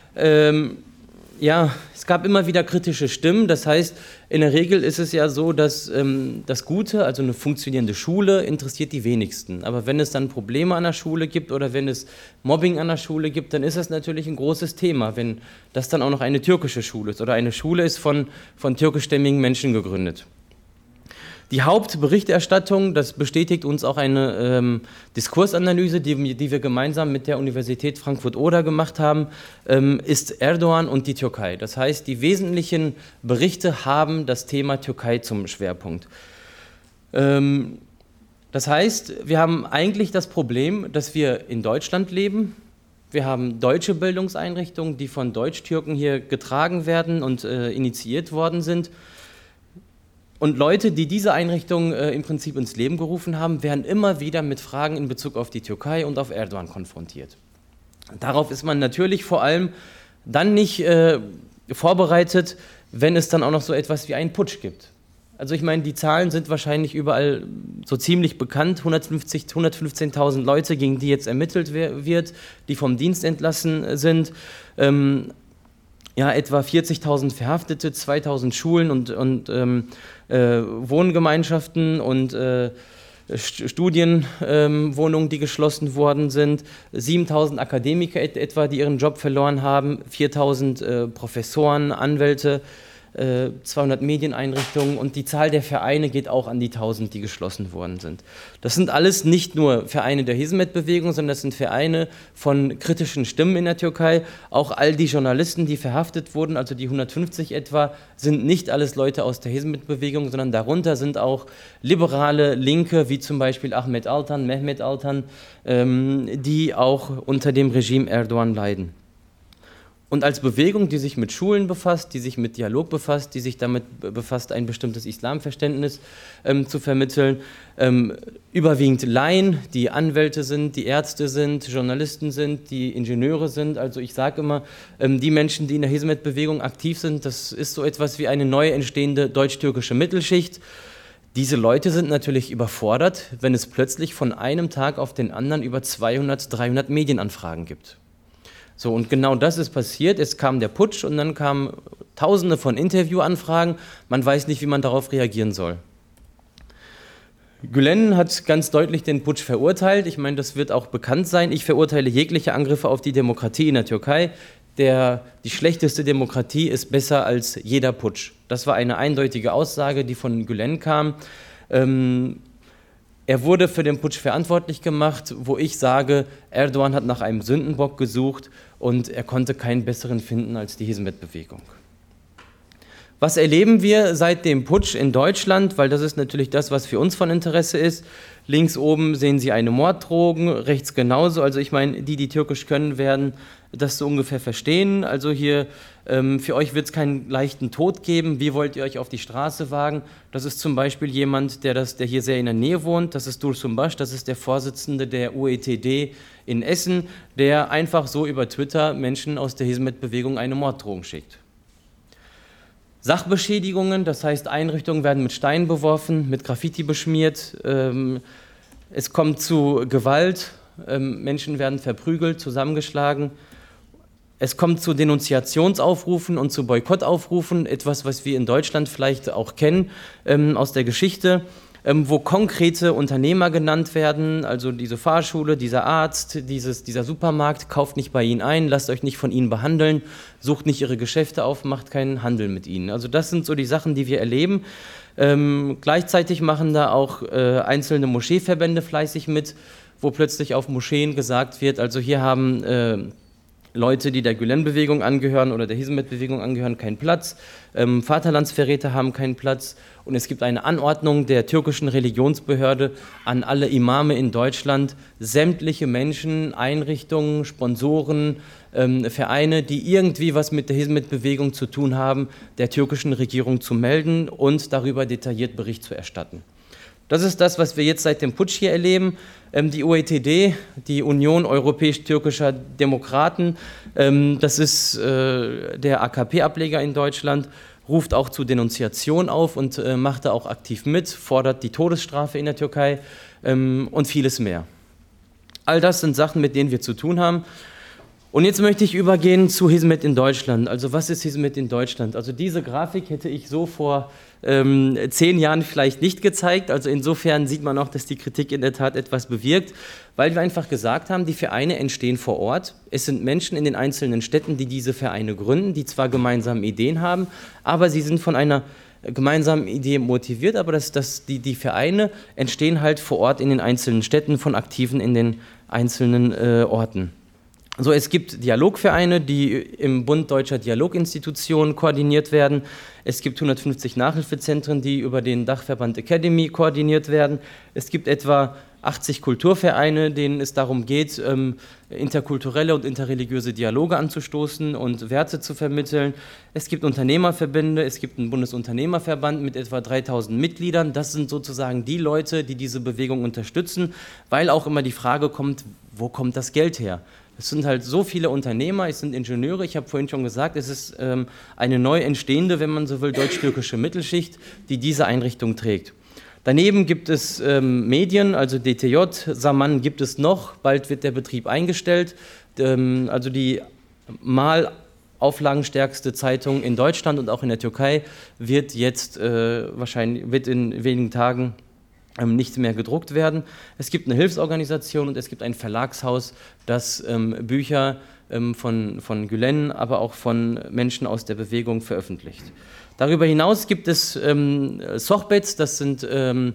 es gab immer wieder kritische Stimmen, das heißt, in der Regel ist es ja so, dass das Gute, also eine funktionierende Schule, interessiert die wenigsten. Aber wenn es dann Probleme an der Schule gibt oder wenn es Mobbing an der Schule gibt, dann ist das natürlich ein großes Thema, wenn das dann auch noch eine türkische Schule ist oder eine Schule ist von türkischstämmigen Menschen gegründet. Die Hauptberichterstattung, das bestätigt uns auch eine Diskursanalyse, die wir gemeinsam mit der Universität Frankfurt-Oder gemacht haben, ist Erdogan und die Türkei. Das heißt, die wesentlichen Berichte haben das Thema Türkei zum Schwerpunkt. Das heißt, wir haben eigentlich das Problem, dass wir in Deutschland leben. Wir haben deutsche Bildungseinrichtungen, die von Deutsch-Türken hier getragen werden und initiiert worden sind. Und Leute, die diese Einrichtungen im Prinzip ins Leben gerufen haben, werden immer wieder mit Fragen in Bezug auf die Türkei und auf Erdogan konfrontiert. Darauf ist man natürlich vor allem dann nicht vorbereitet, wenn es dann auch noch so etwas wie einen Putsch gibt. Also ich meine, die Zahlen sind wahrscheinlich überall so ziemlich bekannt, 115.000 Leute, gegen die jetzt ermittelt wird, die vom Dienst entlassen sind. Etwa 40.000 Verhaftete, 2.000 Schulen und Wohngemeinschaften und Studienwohnungen, die geschlossen worden sind, 7.000 Akademiker etwa, die ihren Job verloren haben, 4.000 Professoren, Anwälte, 200 Medieneinrichtungen und die Zahl der Vereine geht auch an die 1.000, die geschlossen worden sind. Das sind alles nicht nur Vereine der Hizmet-Bewegung, sondern das sind Vereine von kritischen Stimmen in der Türkei. Auch all die Journalisten, die verhaftet wurden, also die 150 etwa, sind nicht alles Leute aus der Hizmet-Bewegung, sondern darunter sind auch liberale Linke, wie zum Beispiel Ahmet Altan, Mehmet Altan, die auch unter dem Regime Erdogan leiden. Und als Bewegung, die sich mit Schulen befasst, die sich mit Dialog befasst, die sich damit befasst, ein bestimmtes Islamverständnis zu vermitteln, überwiegend Laien, die Anwälte sind, die Ärzte sind, Journalisten sind, die Ingenieure sind. Also ich sage immer, die Menschen, die in der Hizmet-Bewegung aktiv sind, das ist so etwas wie eine neu entstehende deutsch-türkische Mittelschicht. Diese Leute sind natürlich überfordert, wenn es plötzlich von einem Tag auf den anderen über 200, 300 Medienanfragen gibt. So, und genau das ist passiert. Es kam der Putsch und dann kamen Tausende von Interviewanfragen. Man weiß nicht, wie man darauf reagieren soll. Gülen hat ganz deutlich den Putsch verurteilt. Ich meine, das wird auch bekannt sein. Ich verurteile jegliche Angriffe auf die Demokratie in der Türkei. Die schlechteste Demokratie ist besser als jeder Putsch. Das war eine eindeutige Aussage, die von Gülen kam. Er wurde für den Putsch verantwortlich gemacht, wo ich sage, Erdogan hat nach einem Sündenbock gesucht und er konnte keinen besseren finden als die Hizmet-Bewegung. Was erleben wir seit dem Putsch in Deutschland? Weil das ist natürlich das, was für uns von Interesse ist. Links oben sehen Sie eine Morddrohung, rechts genauso. Also ich meine, die Türkisch können, werden das so ungefähr verstehen. Also hier, für euch wird es keinen leichten Tod geben. Wie wollt ihr euch auf die Straße wagen? Das ist zum Beispiel jemand, der hier sehr in der Nähe wohnt. Das ist Dursun Baş, das ist der Vorsitzende der UETD in Essen, der einfach so über Twitter Menschen aus der Hizmet-Bewegung eine Morddrohung schickt. Sachbeschädigungen, das heißt Einrichtungen werden mit Steinen beworfen, mit Graffiti beschmiert, es kommt zu Gewalt, Menschen werden verprügelt, zusammengeschlagen, es kommt zu Denunziationsaufrufen und zu Boykottaufrufen, etwas, was wir in Deutschland vielleicht auch kennen aus der Geschichte, wo konkrete Unternehmer genannt werden, also diese Fahrschule, dieser Arzt, dieser Supermarkt, kauft nicht bei ihnen ein, lasst euch nicht von ihnen behandeln, sucht nicht ihre Geschäfte auf, macht keinen Handel mit ihnen. Also das sind so die Sachen, die wir erleben. Gleichzeitig machen da auch einzelne Moscheeverbände fleißig mit, wo plötzlich auf Moscheen gesagt wird, also hier haben Leute, die der Gülen-Bewegung angehören oder der Hizmet-Bewegung angehören, keinen Platz. Vaterlandsverräter haben keinen Platz. Und es gibt eine Anordnung der türkischen Religionsbehörde an alle Imame in Deutschland, sämtliche Menschen, Einrichtungen, Sponsoren, Vereine, die irgendwie was mit der Hizmet-Bewegung zu tun haben, der türkischen Regierung zu melden und darüber detailliert Bericht zu erstatten. Das ist das, was wir jetzt seit dem Putsch hier erleben. Die UETD, die Union Europäisch-Türkischer Demokraten, das ist der AKP-Ableger in Deutschland, ruft auch zu Denunziation auf und macht da auch aktiv mit, fordert die Todesstrafe in der Türkei und vieles mehr. All das sind Sachen, mit denen wir zu tun haben. Und jetzt möchte ich übergehen zu Hizmet in Deutschland. Also was ist Hizmet in Deutschland? Also diese Grafik hätte ich so vor 10 Jahren vielleicht nicht gezeigt. Also insofern sieht man auch, dass die Kritik in der Tat etwas bewirkt, weil wir einfach gesagt haben, die Vereine entstehen vor Ort. Es sind Menschen in den einzelnen Städten, die diese Vereine gründen, die zwar gemeinsame Ideen haben, aber sie sind von einer gemeinsamen Idee motiviert, aber die Vereine entstehen halt vor Ort in den einzelnen Städten von Aktiven in den einzelnen Orten. So, es gibt Dialogvereine, die im Bund Deutscher Dialoginstitutionen koordiniert werden. Es gibt 150 Nachhilfezentren, die über den Dachverband Academy koordiniert werden. Es gibt etwa 80 Kulturvereine, denen es darum geht, interkulturelle und interreligiöse Dialoge anzustoßen und Werte zu vermitteln. Es gibt Unternehmerverbände, es gibt einen Bundesunternehmerverband mit etwa 3.000 Mitgliedern. Das sind sozusagen die Leute, die diese Bewegung unterstützen, weil auch immer die Frage kommt, wo kommt das Geld her? Es sind halt so viele Unternehmer, es sind Ingenieure, ich habe vorhin schon gesagt, es ist eine neu entstehende, wenn man so will, deutsch-türkische Mittelschicht, die diese Einrichtung trägt. Daneben gibt es Medien, also DTJ, Saman gibt es noch, bald wird der Betrieb eingestellt, also die mal auflagenstärkste Zeitung in Deutschland und auch in der Türkei wird jetzt in wenigen Tagen nicht mehr gedruckt werden. Es gibt eine Hilfsorganisation und es gibt ein Verlagshaus, das Bücher von Gülen, aber auch von Menschen aus der Bewegung veröffentlicht. Darüber hinaus gibt es Sohbets, das sind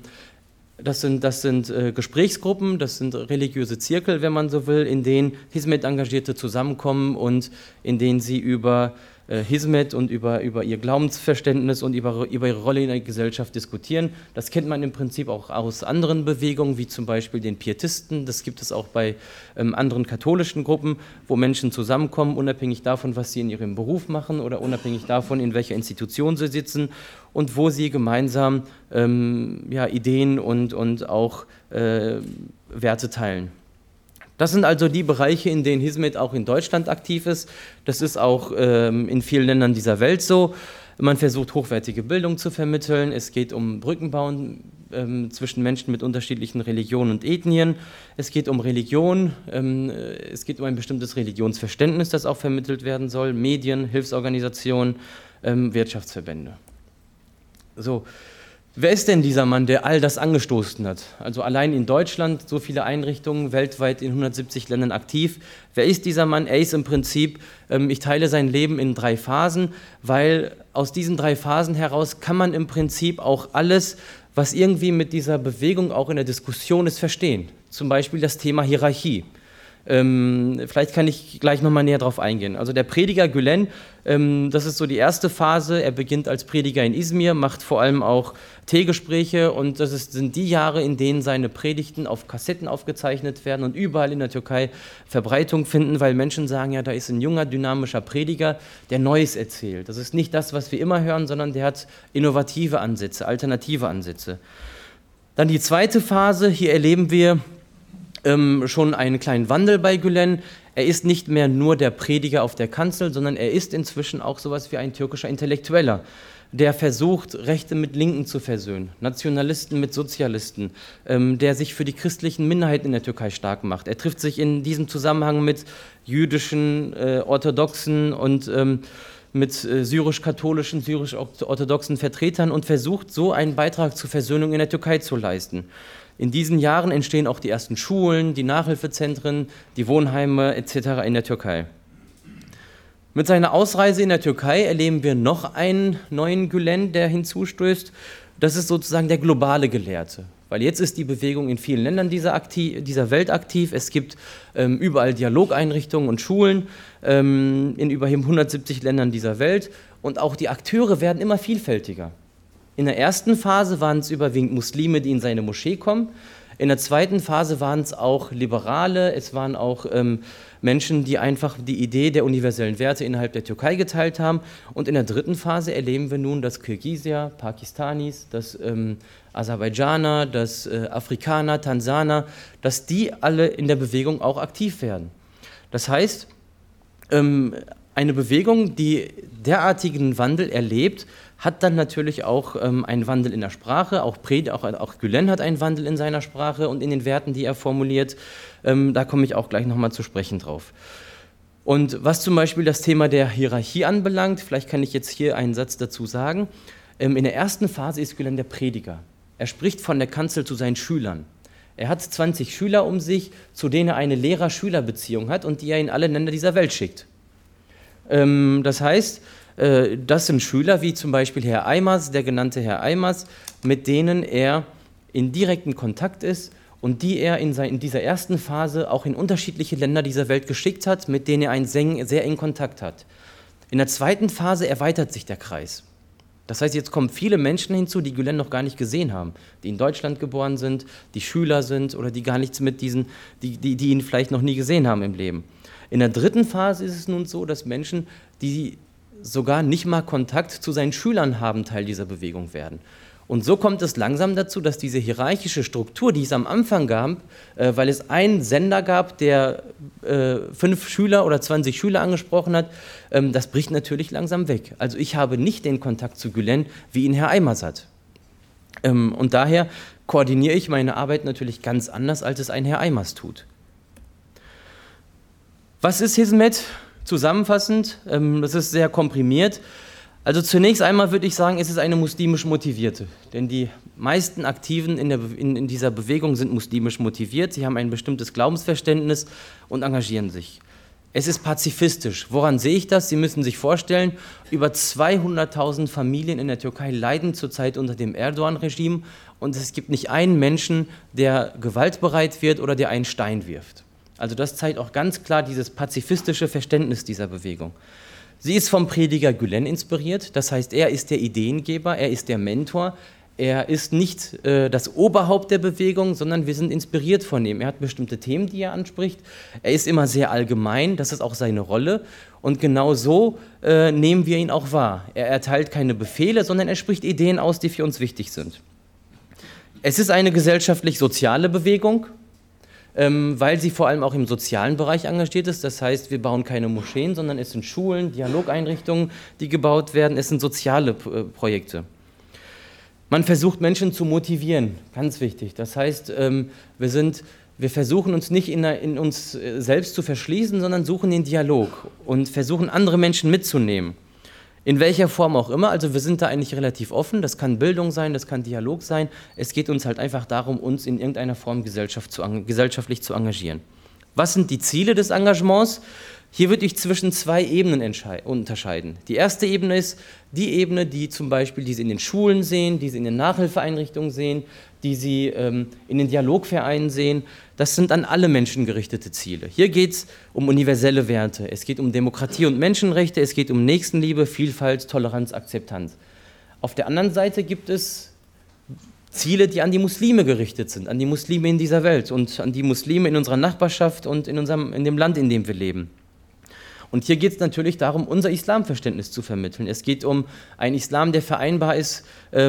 Gesprächsgruppen, das sind religiöse Zirkel, wenn man so will, in denen Hizmet-Engagierte zusammenkommen und in denen sie über Hizmet und über ihr Glaubensverständnis und über ihre Rolle in der Gesellschaft diskutieren. Das kennt man im Prinzip auch aus anderen Bewegungen, wie zum Beispiel den Pietisten. Das gibt es auch bei anderen katholischen Gruppen, wo Menschen zusammenkommen, unabhängig davon, was sie in ihrem Beruf machen oder unabhängig davon, in welcher Institution sie sitzen und wo sie gemeinsam Ideen und auch Werte teilen. Das sind also die Bereiche, in denen Hizmet auch in Deutschland aktiv ist. Das ist auch in vielen Ländern dieser Welt so. Man versucht, hochwertige Bildung zu vermitteln. Es geht um Brückenbauen zwischen Menschen mit unterschiedlichen Religionen und Ethnien. Es geht um Religion. Es geht um ein bestimmtes Religionsverständnis, das auch vermittelt werden soll. Medien, Hilfsorganisationen, Wirtschaftsverbände. So. Wer ist denn dieser Mann, der all das angestoßen hat? Also allein in Deutschland, so viele Einrichtungen, weltweit in 170 Ländern aktiv. Wer ist dieser Mann? Er ist im Prinzip, ich teile sein Leben in 3 Phasen, weil aus diesen 3 Phasen heraus kann man im Prinzip auch alles, was irgendwie mit dieser Bewegung auch in der Diskussion ist, verstehen. Zum Beispiel das Thema Hierarchie. Vielleicht kann ich gleich nochmal näher drauf eingehen. Also der Prediger Gülen, das ist so die erste Phase. Er beginnt als Prediger in Izmir, macht vor allem auch Teegespräche und sind die Jahre, in denen seine Predigten auf Kassetten aufgezeichnet werden und überall in der Türkei Verbreitung finden, weil Menschen sagen, ja, da ist ein junger, dynamischer Prediger, der Neues erzählt. Das ist nicht das, was wir immer hören, sondern der hat innovative Ansätze, alternative Ansätze. Dann die zweite Phase, hier erleben wir schon einen kleinen Wandel bei Gülen. Er ist nicht mehr nur der Prediger auf der Kanzel, sondern er ist inzwischen auch sowas wie ein türkischer Intellektueller, der versucht, Rechte mit Linken zu versöhnen, Nationalisten mit Sozialisten, der sich für die christlichen Minderheiten in der Türkei stark macht. Er trifft sich in diesem Zusammenhang mit jüdischen, orthodoxen und mit syrisch-katholischen, syrisch-orthodoxen Vertretern und versucht, so einen Beitrag zur Versöhnung in der Türkei zu leisten. In diesen Jahren entstehen auch die ersten Schulen, die Nachhilfezentren, die Wohnheime etc. in der Türkei. Mit seiner Ausreise in der Türkei erleben wir noch einen neuen Gülen, der hinzustößt. Das ist sozusagen der globale Gelehrte. Weil jetzt ist die Bewegung in vielen Ländern dieser Welt aktiv. Es gibt überall Dialogeinrichtungen und Schulen in über 170 Ländern dieser Welt. Und auch die Akteure werden immer vielfältiger. In der ersten Phase waren es überwiegend Muslime, die in seine Moschee kommen. In der zweiten Phase waren es auch Liberale, es waren auch Menschen, die einfach die Idee der universellen Werte innerhalb der Türkei geteilt haben. Und in der dritten Phase erleben wir nun, dass Kirgisier, Pakistanis, dass Aserbaidschaner, dass Afrikaner, Tansaner, dass die alle in der Bewegung auch aktiv werden. Das heißt, eine Bewegung, die derartigen Wandel erlebt, hat dann natürlich auch einen Wandel in der Sprache, auch Gülen hat einen Wandel in seiner Sprache und in den Werten, die er formuliert. Da komme ich auch gleich nochmal zu sprechen drauf. Und was zum Beispiel das Thema der Hierarchie anbelangt, vielleicht kann ich jetzt hier einen Satz dazu sagen. In der ersten Phase ist Gülen der Prediger. Er spricht von der Kanzel zu seinen Schülern. Er hat 20 Schüler um sich, zu denen er eine Lehrer-Schüler-Beziehung hat und die er in alle Länder dieser Welt schickt. Das heißt, das sind Schüler wie zum Beispiel Herr Eimers, der genannte Herr Eimers, mit denen er in direktem Kontakt ist und die er in dieser ersten Phase auch in unterschiedliche Länder dieser Welt geschickt hat, mit denen er einen sehr engen Kontakt hat. In der zweiten Phase erweitert sich der Kreis. Das heißt, jetzt kommen viele Menschen hinzu, die Gülen noch gar nicht gesehen haben, die in Deutschland geboren sind, die Schüler sind oder die gar nichts mit die ihn vielleicht noch nie gesehen haben im Leben. In der dritten Phase ist es nun so, dass Menschen, die sogar nicht mal Kontakt zu seinen Schülern haben, Teil dieser Bewegung werden. Und so kommt es langsam dazu, dass diese hierarchische Struktur, die es am Anfang gab, weil es einen Sender gab, der 5 Schüler oder 20 Schüler angesprochen hat, das bricht natürlich langsam weg. Also ich habe nicht den Kontakt zu Gülen, wie ihn Herr Eimers hat. Und daher koordiniere ich meine Arbeit natürlich ganz anders, als es ein Herr Eimers tut. Was ist Hizmet? Zusammenfassend, das ist sehr komprimiert, Also zunächst einmal würde ich sagen, es ist eine muslimisch motivierte, denn die meisten Aktiven in dieser Bewegung sind muslimisch motiviert, sie haben ein bestimmtes Glaubensverständnis und engagieren sich. Es ist pazifistisch. Woran sehe ich das? Sie müssen sich vorstellen, über 200.000 Familien in der Türkei leiden zurzeit unter dem Erdogan-Regime und es gibt nicht einen Menschen, der gewaltbereit wird oder der einen Stein wirft. Also das zeigt auch ganz klar dieses pazifistische Verständnis dieser Bewegung. Sie ist vom Prediger Gülen inspiriert, das heißt, er ist der Ideengeber, er ist der Mentor, er ist nicht das Oberhaupt der Bewegung, sondern wir sind inspiriert von ihm. Er hat bestimmte Themen, die er anspricht, er ist immer sehr allgemein, das ist auch seine Rolle und genau so nehmen wir ihn auch wahr. Er erteilt keine Befehle, sondern er spricht Ideen aus, die für uns wichtig sind. Es ist eine gesellschaftlich-soziale Bewegung, weil sie vor allem auch im sozialen Bereich engagiert ist. Das heißt, wir bauen keine Moscheen, sondern es sind Schulen, Dialogeinrichtungen, die gebaut werden. Es sind soziale Projekte. Man versucht Menschen zu motivieren, ganz wichtig. Das heißt, wir versuchen uns nicht in uns selbst zu verschließen, sondern suchen den Dialog und versuchen andere Menschen mitzunehmen. In welcher Form auch immer, also wir sind da eigentlich relativ offen, das kann Bildung sein, das kann Dialog sein, es geht uns halt einfach darum, uns in irgendeiner Form gesellschaftlich zu engagieren. Was sind die Ziele des Engagements? Hier würde ich zwischen zwei Ebenen unterscheiden. Die erste Ebene ist die Ebene, die zum Beispiel, die Sie in den Schulen sehen, die Sie in den Nachhilfeeinrichtungen sehen, die Sie in den Dialogvereinen sehen. Das sind an alle Menschen gerichtete Ziele. Hier geht es um universelle Werte. Es geht um Demokratie und Menschenrechte, es geht um Nächstenliebe, Vielfalt, Toleranz, Akzeptanz. Auf der anderen Seite gibt es Ziele, die an die Muslime gerichtet sind, an die Muslime in dieser Welt und an die Muslime in unserer Nachbarschaft und in dem Land, in dem wir leben. Und hier geht es natürlich darum, unser Islamverständnis zu vermitteln. Es geht um einen Islam, der vereinbar ist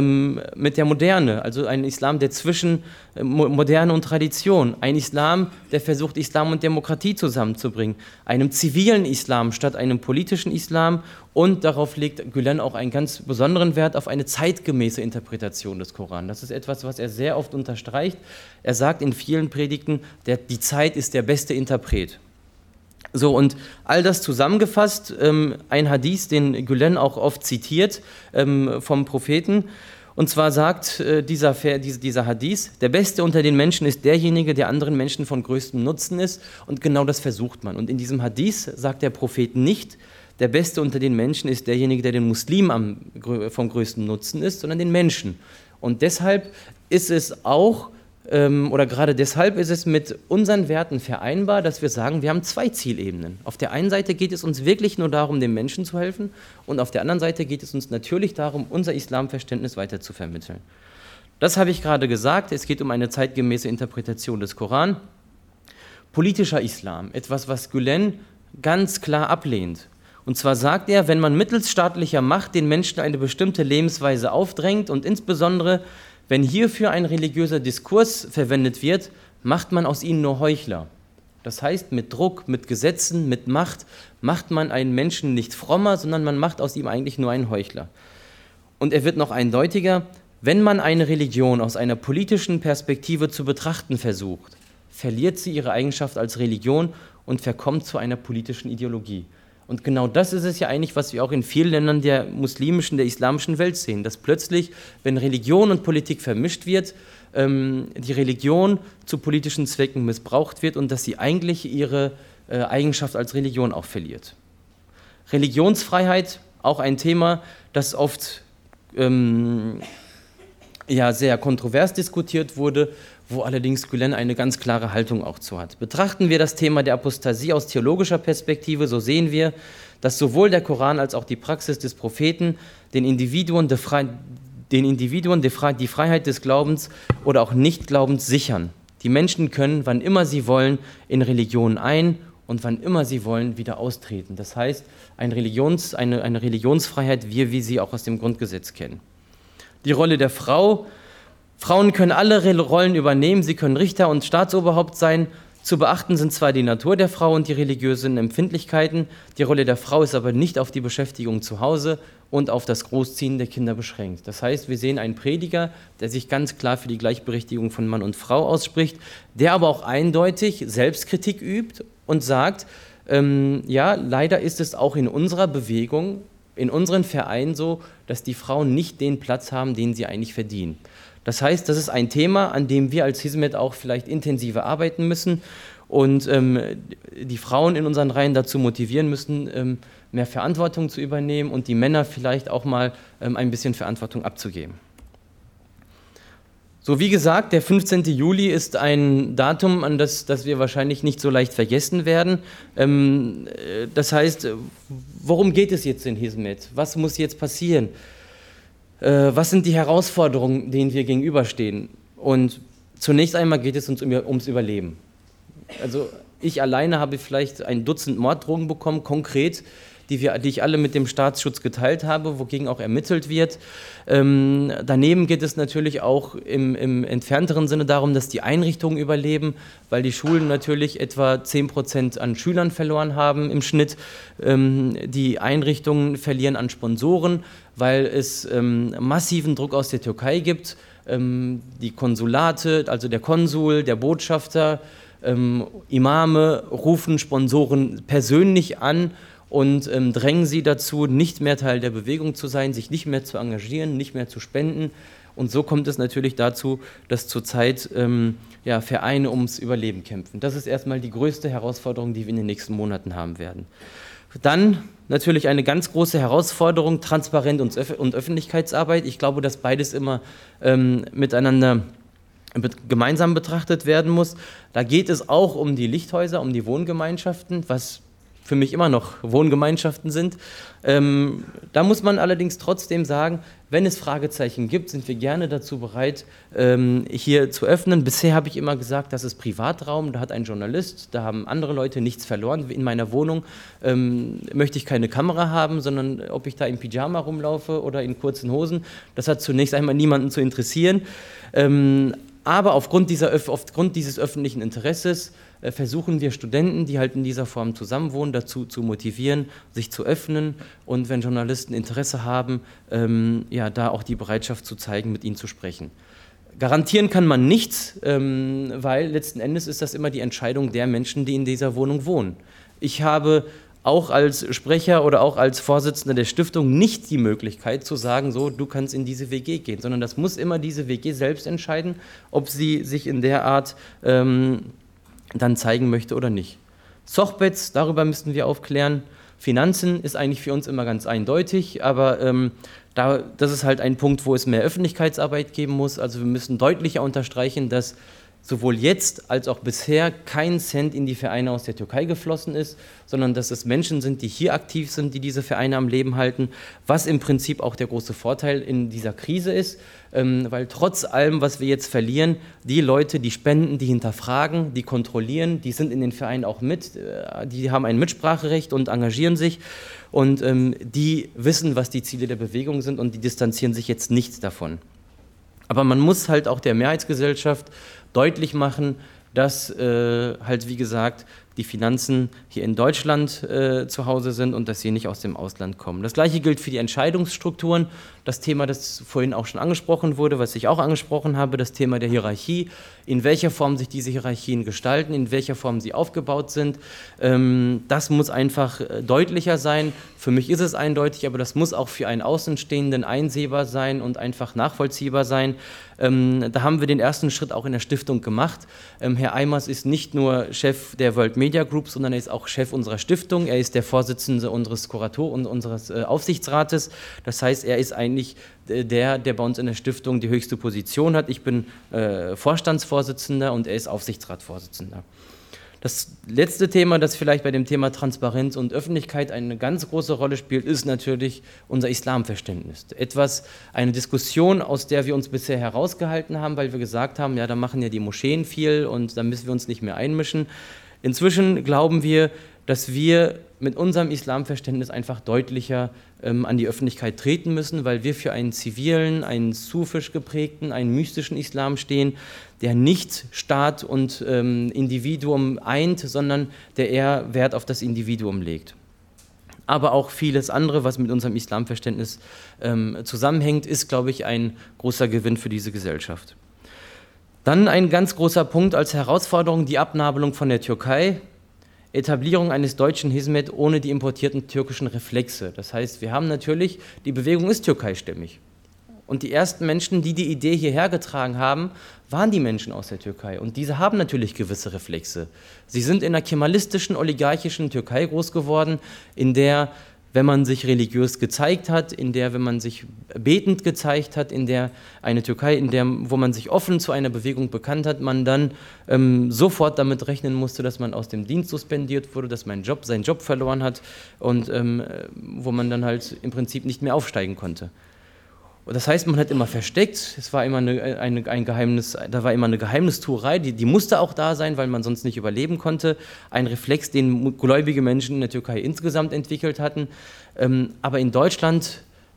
mit der Moderne, also ein Islam, der zwischen Moderne und Tradition, ein Islam, der versucht, Islam und Demokratie zusammenzubringen, einem zivilen Islam statt einem politischen Islam und darauf legt Gülen auch einen ganz besonderen Wert auf eine zeitgemäße Interpretation des Koran. Das ist etwas, was er sehr oft unterstreicht. Er sagt in vielen Predigten, die Zeit ist der beste Interpret. So, und all das zusammengefasst, ein Hadith, den Gülen auch oft zitiert vom Propheten, und zwar sagt dieser Hadith, der Beste unter den Menschen ist derjenige, der anderen Menschen von größtem Nutzen ist, und genau das versucht man. Und in diesem Hadith sagt der Prophet nicht, der Beste unter den Menschen ist derjenige, der den Muslimen vom größten Nutzen ist, sondern den Menschen. Und deshalb ist es auch oder gerade deshalb ist es mit unseren Werten vereinbar, dass wir sagen, wir haben zwei Zielebenen. Auf der einen Seite geht es uns wirklich nur darum, den Menschen zu helfen und auf der anderen Seite geht es uns natürlich darum, unser Islamverständnis weiter zu vermitteln. Das habe ich gerade gesagt, es geht um eine zeitgemäße Interpretation des Koran. Politischer Islam, etwas, was Gülen ganz klar ablehnt. Und zwar sagt er, wenn man mittels staatlicher Macht den Menschen eine bestimmte Lebensweise aufdrängt und insbesondere wenn hierfür ein religiöser Diskurs verwendet wird, macht man aus ihnen nur Heuchler. Das heißt, mit Druck, mit Gesetzen, mit Macht macht man einen Menschen nicht frommer, sondern man macht aus ihm eigentlich nur einen Heuchler. Und er wird noch eindeutiger, wenn man eine Religion aus einer politischen Perspektive zu betrachten versucht, verliert sie ihre Eigenschaft als Religion und verkommt zu einer politischen Ideologie. Und genau das ist es ja eigentlich, was wir auch in vielen Ländern der muslimischen, der islamischen Welt sehen, dass plötzlich, wenn Religion und Politik vermischt wird, die Religion zu politischen Zwecken missbraucht wird und dass sie eigentlich ihre Eigenschaft als Religion auch verliert. Religionsfreiheit, auch ein Thema, das oft sehr kontrovers diskutiert wurde, wo allerdings Gülen eine ganz klare Haltung auch zu hat. Betrachten wir das Thema der Apostasie aus theologischer Perspektive, so sehen wir, dass sowohl der Koran als auch die Praxis des Propheten den Individuen die Freiheit des Glaubens oder auch Nichtglaubens sichern. Die Menschen können, wann immer sie wollen, in Religionen ein- und wann immer sie wollen, wieder austreten. Das heißt, eine Religionsfreiheit, wie sie auch aus dem Grundgesetz kennen. Die Rolle der Frau. Frauen können alle Rollen übernehmen, sie können Richter und Staatsoberhaupt sein. Zu beachten sind zwar die Natur der Frau und die religiösen Empfindlichkeiten, die Rolle der Frau ist aber nicht auf die Beschäftigung zu Hause und auf das Großziehen der Kinder beschränkt. Das heißt, wir sehen einen Prediger, der sich ganz klar für die Gleichberechtigung von Mann und Frau ausspricht, der aber auch eindeutig Selbstkritik übt und sagt, leider ist es auch in unserer Bewegung in unseren Vereinen so, dass die Frauen nicht den Platz haben, den sie eigentlich verdienen. Das heißt, das ist ein Thema, an dem wir als Hizmet auch vielleicht intensiver arbeiten müssen und die Frauen in unseren Reihen dazu motivieren müssen, mehr Verantwortung zu übernehmen und die Männer vielleicht auch mal ein bisschen Verantwortung abzugeben. So, wie gesagt, der 15. Juli ist ein Datum, an das wir wahrscheinlich nicht so leicht vergessen werden. Das heißt, worum geht es jetzt in Hizmet? Was muss jetzt passieren? Was sind die Herausforderungen, denen wir gegenüberstehen? Und zunächst einmal geht es uns ums Überleben. Also ich alleine habe vielleicht ein Dutzend Morddrohungen bekommen, konkret, die ich alle mit dem Staatsschutz geteilt habe, wogegen auch ermittelt wird. Daneben geht es natürlich auch im entfernteren Sinne darum, dass die Einrichtungen überleben, weil die Schulen natürlich etwa 10% an Schülern verloren haben im Schnitt. Die Einrichtungen verlieren an Sponsoren, weil es massiven Druck aus der Türkei gibt. Die Konsulate, also der Konsul, der Botschafter, Imame rufen Sponsoren persönlich an und drängen sie dazu, nicht mehr Teil der Bewegung zu sein, sich nicht mehr zu engagieren, nicht mehr zu spenden. Und so kommt es natürlich dazu, dass zurzeit Vereine ums Überleben kämpfen. Das ist erstmal die größte Herausforderung, die wir in den nächsten Monaten haben werden. Dann natürlich eine ganz große Herausforderung, Transparenz und Öffentlichkeitsarbeit. Ich glaube, dass beides immer miteinander gemeinsam betrachtet werden muss. Da geht es auch um die Lichthäuser, um die Wohngemeinschaften, was für mich immer noch Wohngemeinschaften sind. Da muss man allerdings trotzdem sagen, wenn es Fragezeichen gibt, sind wir gerne dazu bereit, hier zu öffnen. Bisher habe ich immer gesagt, das ist Privatraum, da hat ein Journalist, da haben andere Leute nichts verloren. In meiner Wohnung möchte ich keine Kamera haben, sondern ob ich da im Pyjama rumlaufe oder in kurzen Hosen, das hat zunächst einmal niemanden zu interessieren. Aber aufgrund dieses öffentlichen Interesses versuchen wir Studenten, die halt in dieser Form zusammenwohnen, dazu zu motivieren, sich zu öffnen und wenn Journalisten Interesse haben, da auch die Bereitschaft zu zeigen, mit ihnen zu sprechen. Garantieren kann man nichts, weil letzten Endes ist das immer die Entscheidung der Menschen, die in dieser Wohnung wohnen. Ich habe auch als Sprecher oder auch als Vorsitzender der Stiftung nicht die Möglichkeit zu sagen, so, du kannst in diese WG gehen, sondern das muss immer diese WG selbst entscheiden, ob sie sich in der Art dann zeigen möchte oder nicht. Sochbets, darüber müssten wir aufklären. Finanzen ist eigentlich für uns immer ganz eindeutig, aber das ist halt ein Punkt, wo es mehr Öffentlichkeitsarbeit geben muss. Also wir müssen deutlicher unterstreichen, dass sowohl jetzt als auch bisher kein Cent in die Vereine aus der Türkei geflossen ist, sondern dass es Menschen sind, die hier aktiv sind, die diese Vereine am Leben halten, was im Prinzip auch der große Vorteil in dieser Krise ist, weil trotz allem, was wir jetzt verlieren, die Leute, die spenden, die hinterfragen, die kontrollieren, die sind in den Vereinen auch mit, die haben ein Mitspracherecht und engagieren sich und die wissen, was die Ziele der Bewegung sind und die distanzieren sich jetzt nicht davon. Aber man muss halt auch der Mehrheitsgesellschaft deutlich machen, dass halt wie gesagt die Finanzen hier in Deutschland zu Hause sind und dass sie nicht aus dem Ausland kommen. Das Gleiche gilt für die Entscheidungsstrukturen. Das Thema, das vorhin auch schon angesprochen wurde, was ich auch angesprochen habe, das Thema der Hierarchie, in welcher Form sich diese Hierarchien gestalten, in welcher Form sie aufgebaut sind. Das muss einfach deutlicher sein. Für mich ist es eindeutig, aber das muss auch für einen Außenstehenden einsehbar sein und einfach nachvollziehbar sein. Da haben wir den ersten Schritt auch in der Stiftung gemacht. Herr Eimers ist nicht nur Chef der World Media Group, sondern er ist auch Chef unserer Stiftung. Er ist der Vorsitzende unseres und unseres Aufsichtsrates. Das heißt, er ist eigentlich der bei uns in der Stiftung die höchste Position hat. Ich bin Vorstandsvorsitzender und er ist Aufsichtsratsvorsitzender. Das letzte Thema, das vielleicht bei dem Thema Transparenz und Öffentlichkeit eine ganz große Rolle spielt, ist natürlich unser Islamverständnis. Eine Diskussion, aus der wir uns bisher herausgehalten haben, weil wir gesagt haben, ja, da machen ja die Moscheen viel und da müssen wir uns nicht mehr einmischen. Inzwischen glauben wir, dass wir mit unserem Islamverständnis einfach deutlicher an die Öffentlichkeit treten müssen, weil wir für einen zivilen, einen sufisch geprägten, einen mystischen Islam stehen, der nicht Staat und Individuum eint, sondern der eher Wert auf das Individuum legt. Aber auch vieles andere, was mit unserem Islamverständnis zusammenhängt, ist, glaube ich, ein großer Gewinn für diese Gesellschaft. Dann ein ganz großer Punkt als Herausforderung, die Abnabelung von der Türkei. Etablierung eines deutschen Hizmet ohne die importierten türkischen Reflexe. Das heißt, wir haben natürlich, die Bewegung ist türkeistämmig. Und die ersten Menschen, die die Idee hierher getragen haben, waren die Menschen aus der Türkei. Und diese haben natürlich gewisse Reflexe. Sie sind in einer kemalistischen, oligarchischen Türkei groß geworden, in der, wenn man sich religiös gezeigt hat, in der, wenn man sich betend gezeigt hat, in der eine Türkei, in der, wo man sich offen zu einer Bewegung bekannt hat, man dann sofort damit rechnen musste, dass man aus dem Dienst suspendiert wurde, dass man seinen Job verloren hat und wo man dann halt im Prinzip nicht mehr aufsteigen konnte. Und das heißt, man hat immer versteckt, es war immer ein Geheimnis, da war immer eine Geheimnistuerei, die musste auch da sein, weil man sonst nicht überleben konnte. Ein Reflex, den gläubige Menschen in der Türkei insgesamt entwickelt hatten. Aber in Deutschland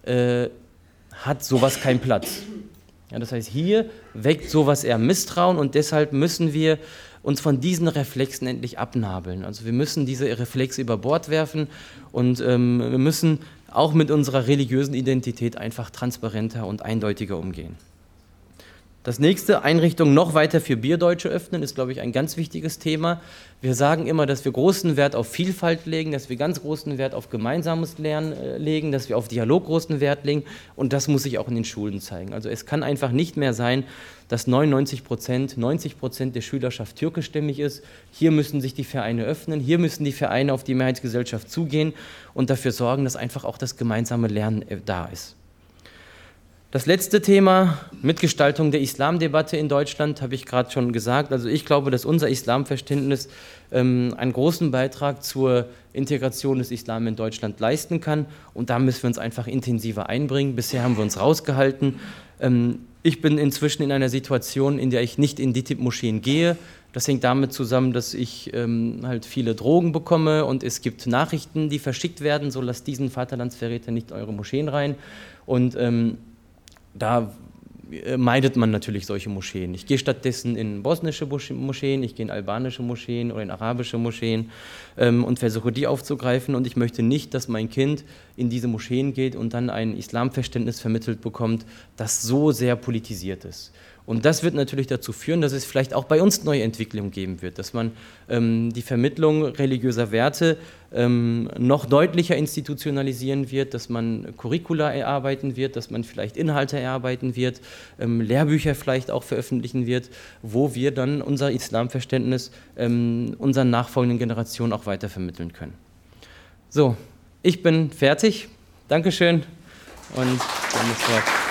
hat sowas keinen Platz. Ja, das heißt, hier weckt sowas eher Misstrauen und deshalb müssen wir uns von diesen Reflexen endlich abnabeln. Also wir müssen diese Reflexe über Bord werfen und wir müssen auch mit unserer religiösen Identität einfach transparenter und eindeutiger umgehen. Das nächste, Einrichtungen noch weiter für Bierdeutsche öffnen, ist, glaube ich, ein ganz wichtiges Thema. Wir sagen immer, dass wir großen Wert auf Vielfalt legen, dass wir ganz großen Wert auf gemeinsames Lernen legen, dass wir auf Dialog großen Wert legen und das muss sich auch in den Schulen zeigen. Also es kann einfach nicht mehr sein, dass 90% der Schülerschaft türkischstämmig ist. Hier müssen sich die Vereine öffnen, hier müssen die Vereine auf die Mehrheitsgesellschaft zugehen und dafür sorgen, dass einfach auch das gemeinsame Lernen da ist. Das letzte Thema, Mitgestaltung der Islamdebatte in Deutschland, habe ich gerade schon gesagt. Also ich glaube, dass unser Islamverständnis einen großen Beitrag zur Integration des Islam in Deutschland leisten kann und da müssen wir uns einfach intensiver einbringen. Bisher haben wir uns rausgehalten. Ich bin inzwischen in einer Situation, in der ich nicht in DİTİB-Moscheen gehe. Das hängt damit zusammen, dass ich halt viele Drogen bekomme und es gibt Nachrichten, die verschickt werden, so lasst diesen Vaterlandsverräter nicht in eure Moscheen rein. Und da meidet man natürlich solche Moscheen. Ich gehe stattdessen in bosnische Moscheen, ich gehe in albanische Moscheen oder in arabische Moscheen und versuche die aufzugreifen und ich möchte nicht, dass mein Kind in diese Moscheen geht und dann ein Islamverständnis vermittelt bekommt, das so sehr politisiert ist. Und das wird natürlich dazu führen, dass es vielleicht auch bei uns neue Entwicklungen geben wird, dass man die Vermittlung religiöser Werte noch deutlicher institutionalisieren wird, dass man Curricula erarbeiten wird, dass man vielleicht Inhalte erarbeiten wird, Lehrbücher vielleicht auch veröffentlichen wird, wo wir dann unser Islamverständnis unseren nachfolgenden Generationen auch weiter vermitteln können. So, ich bin fertig. Dankeschön und dann das Wort.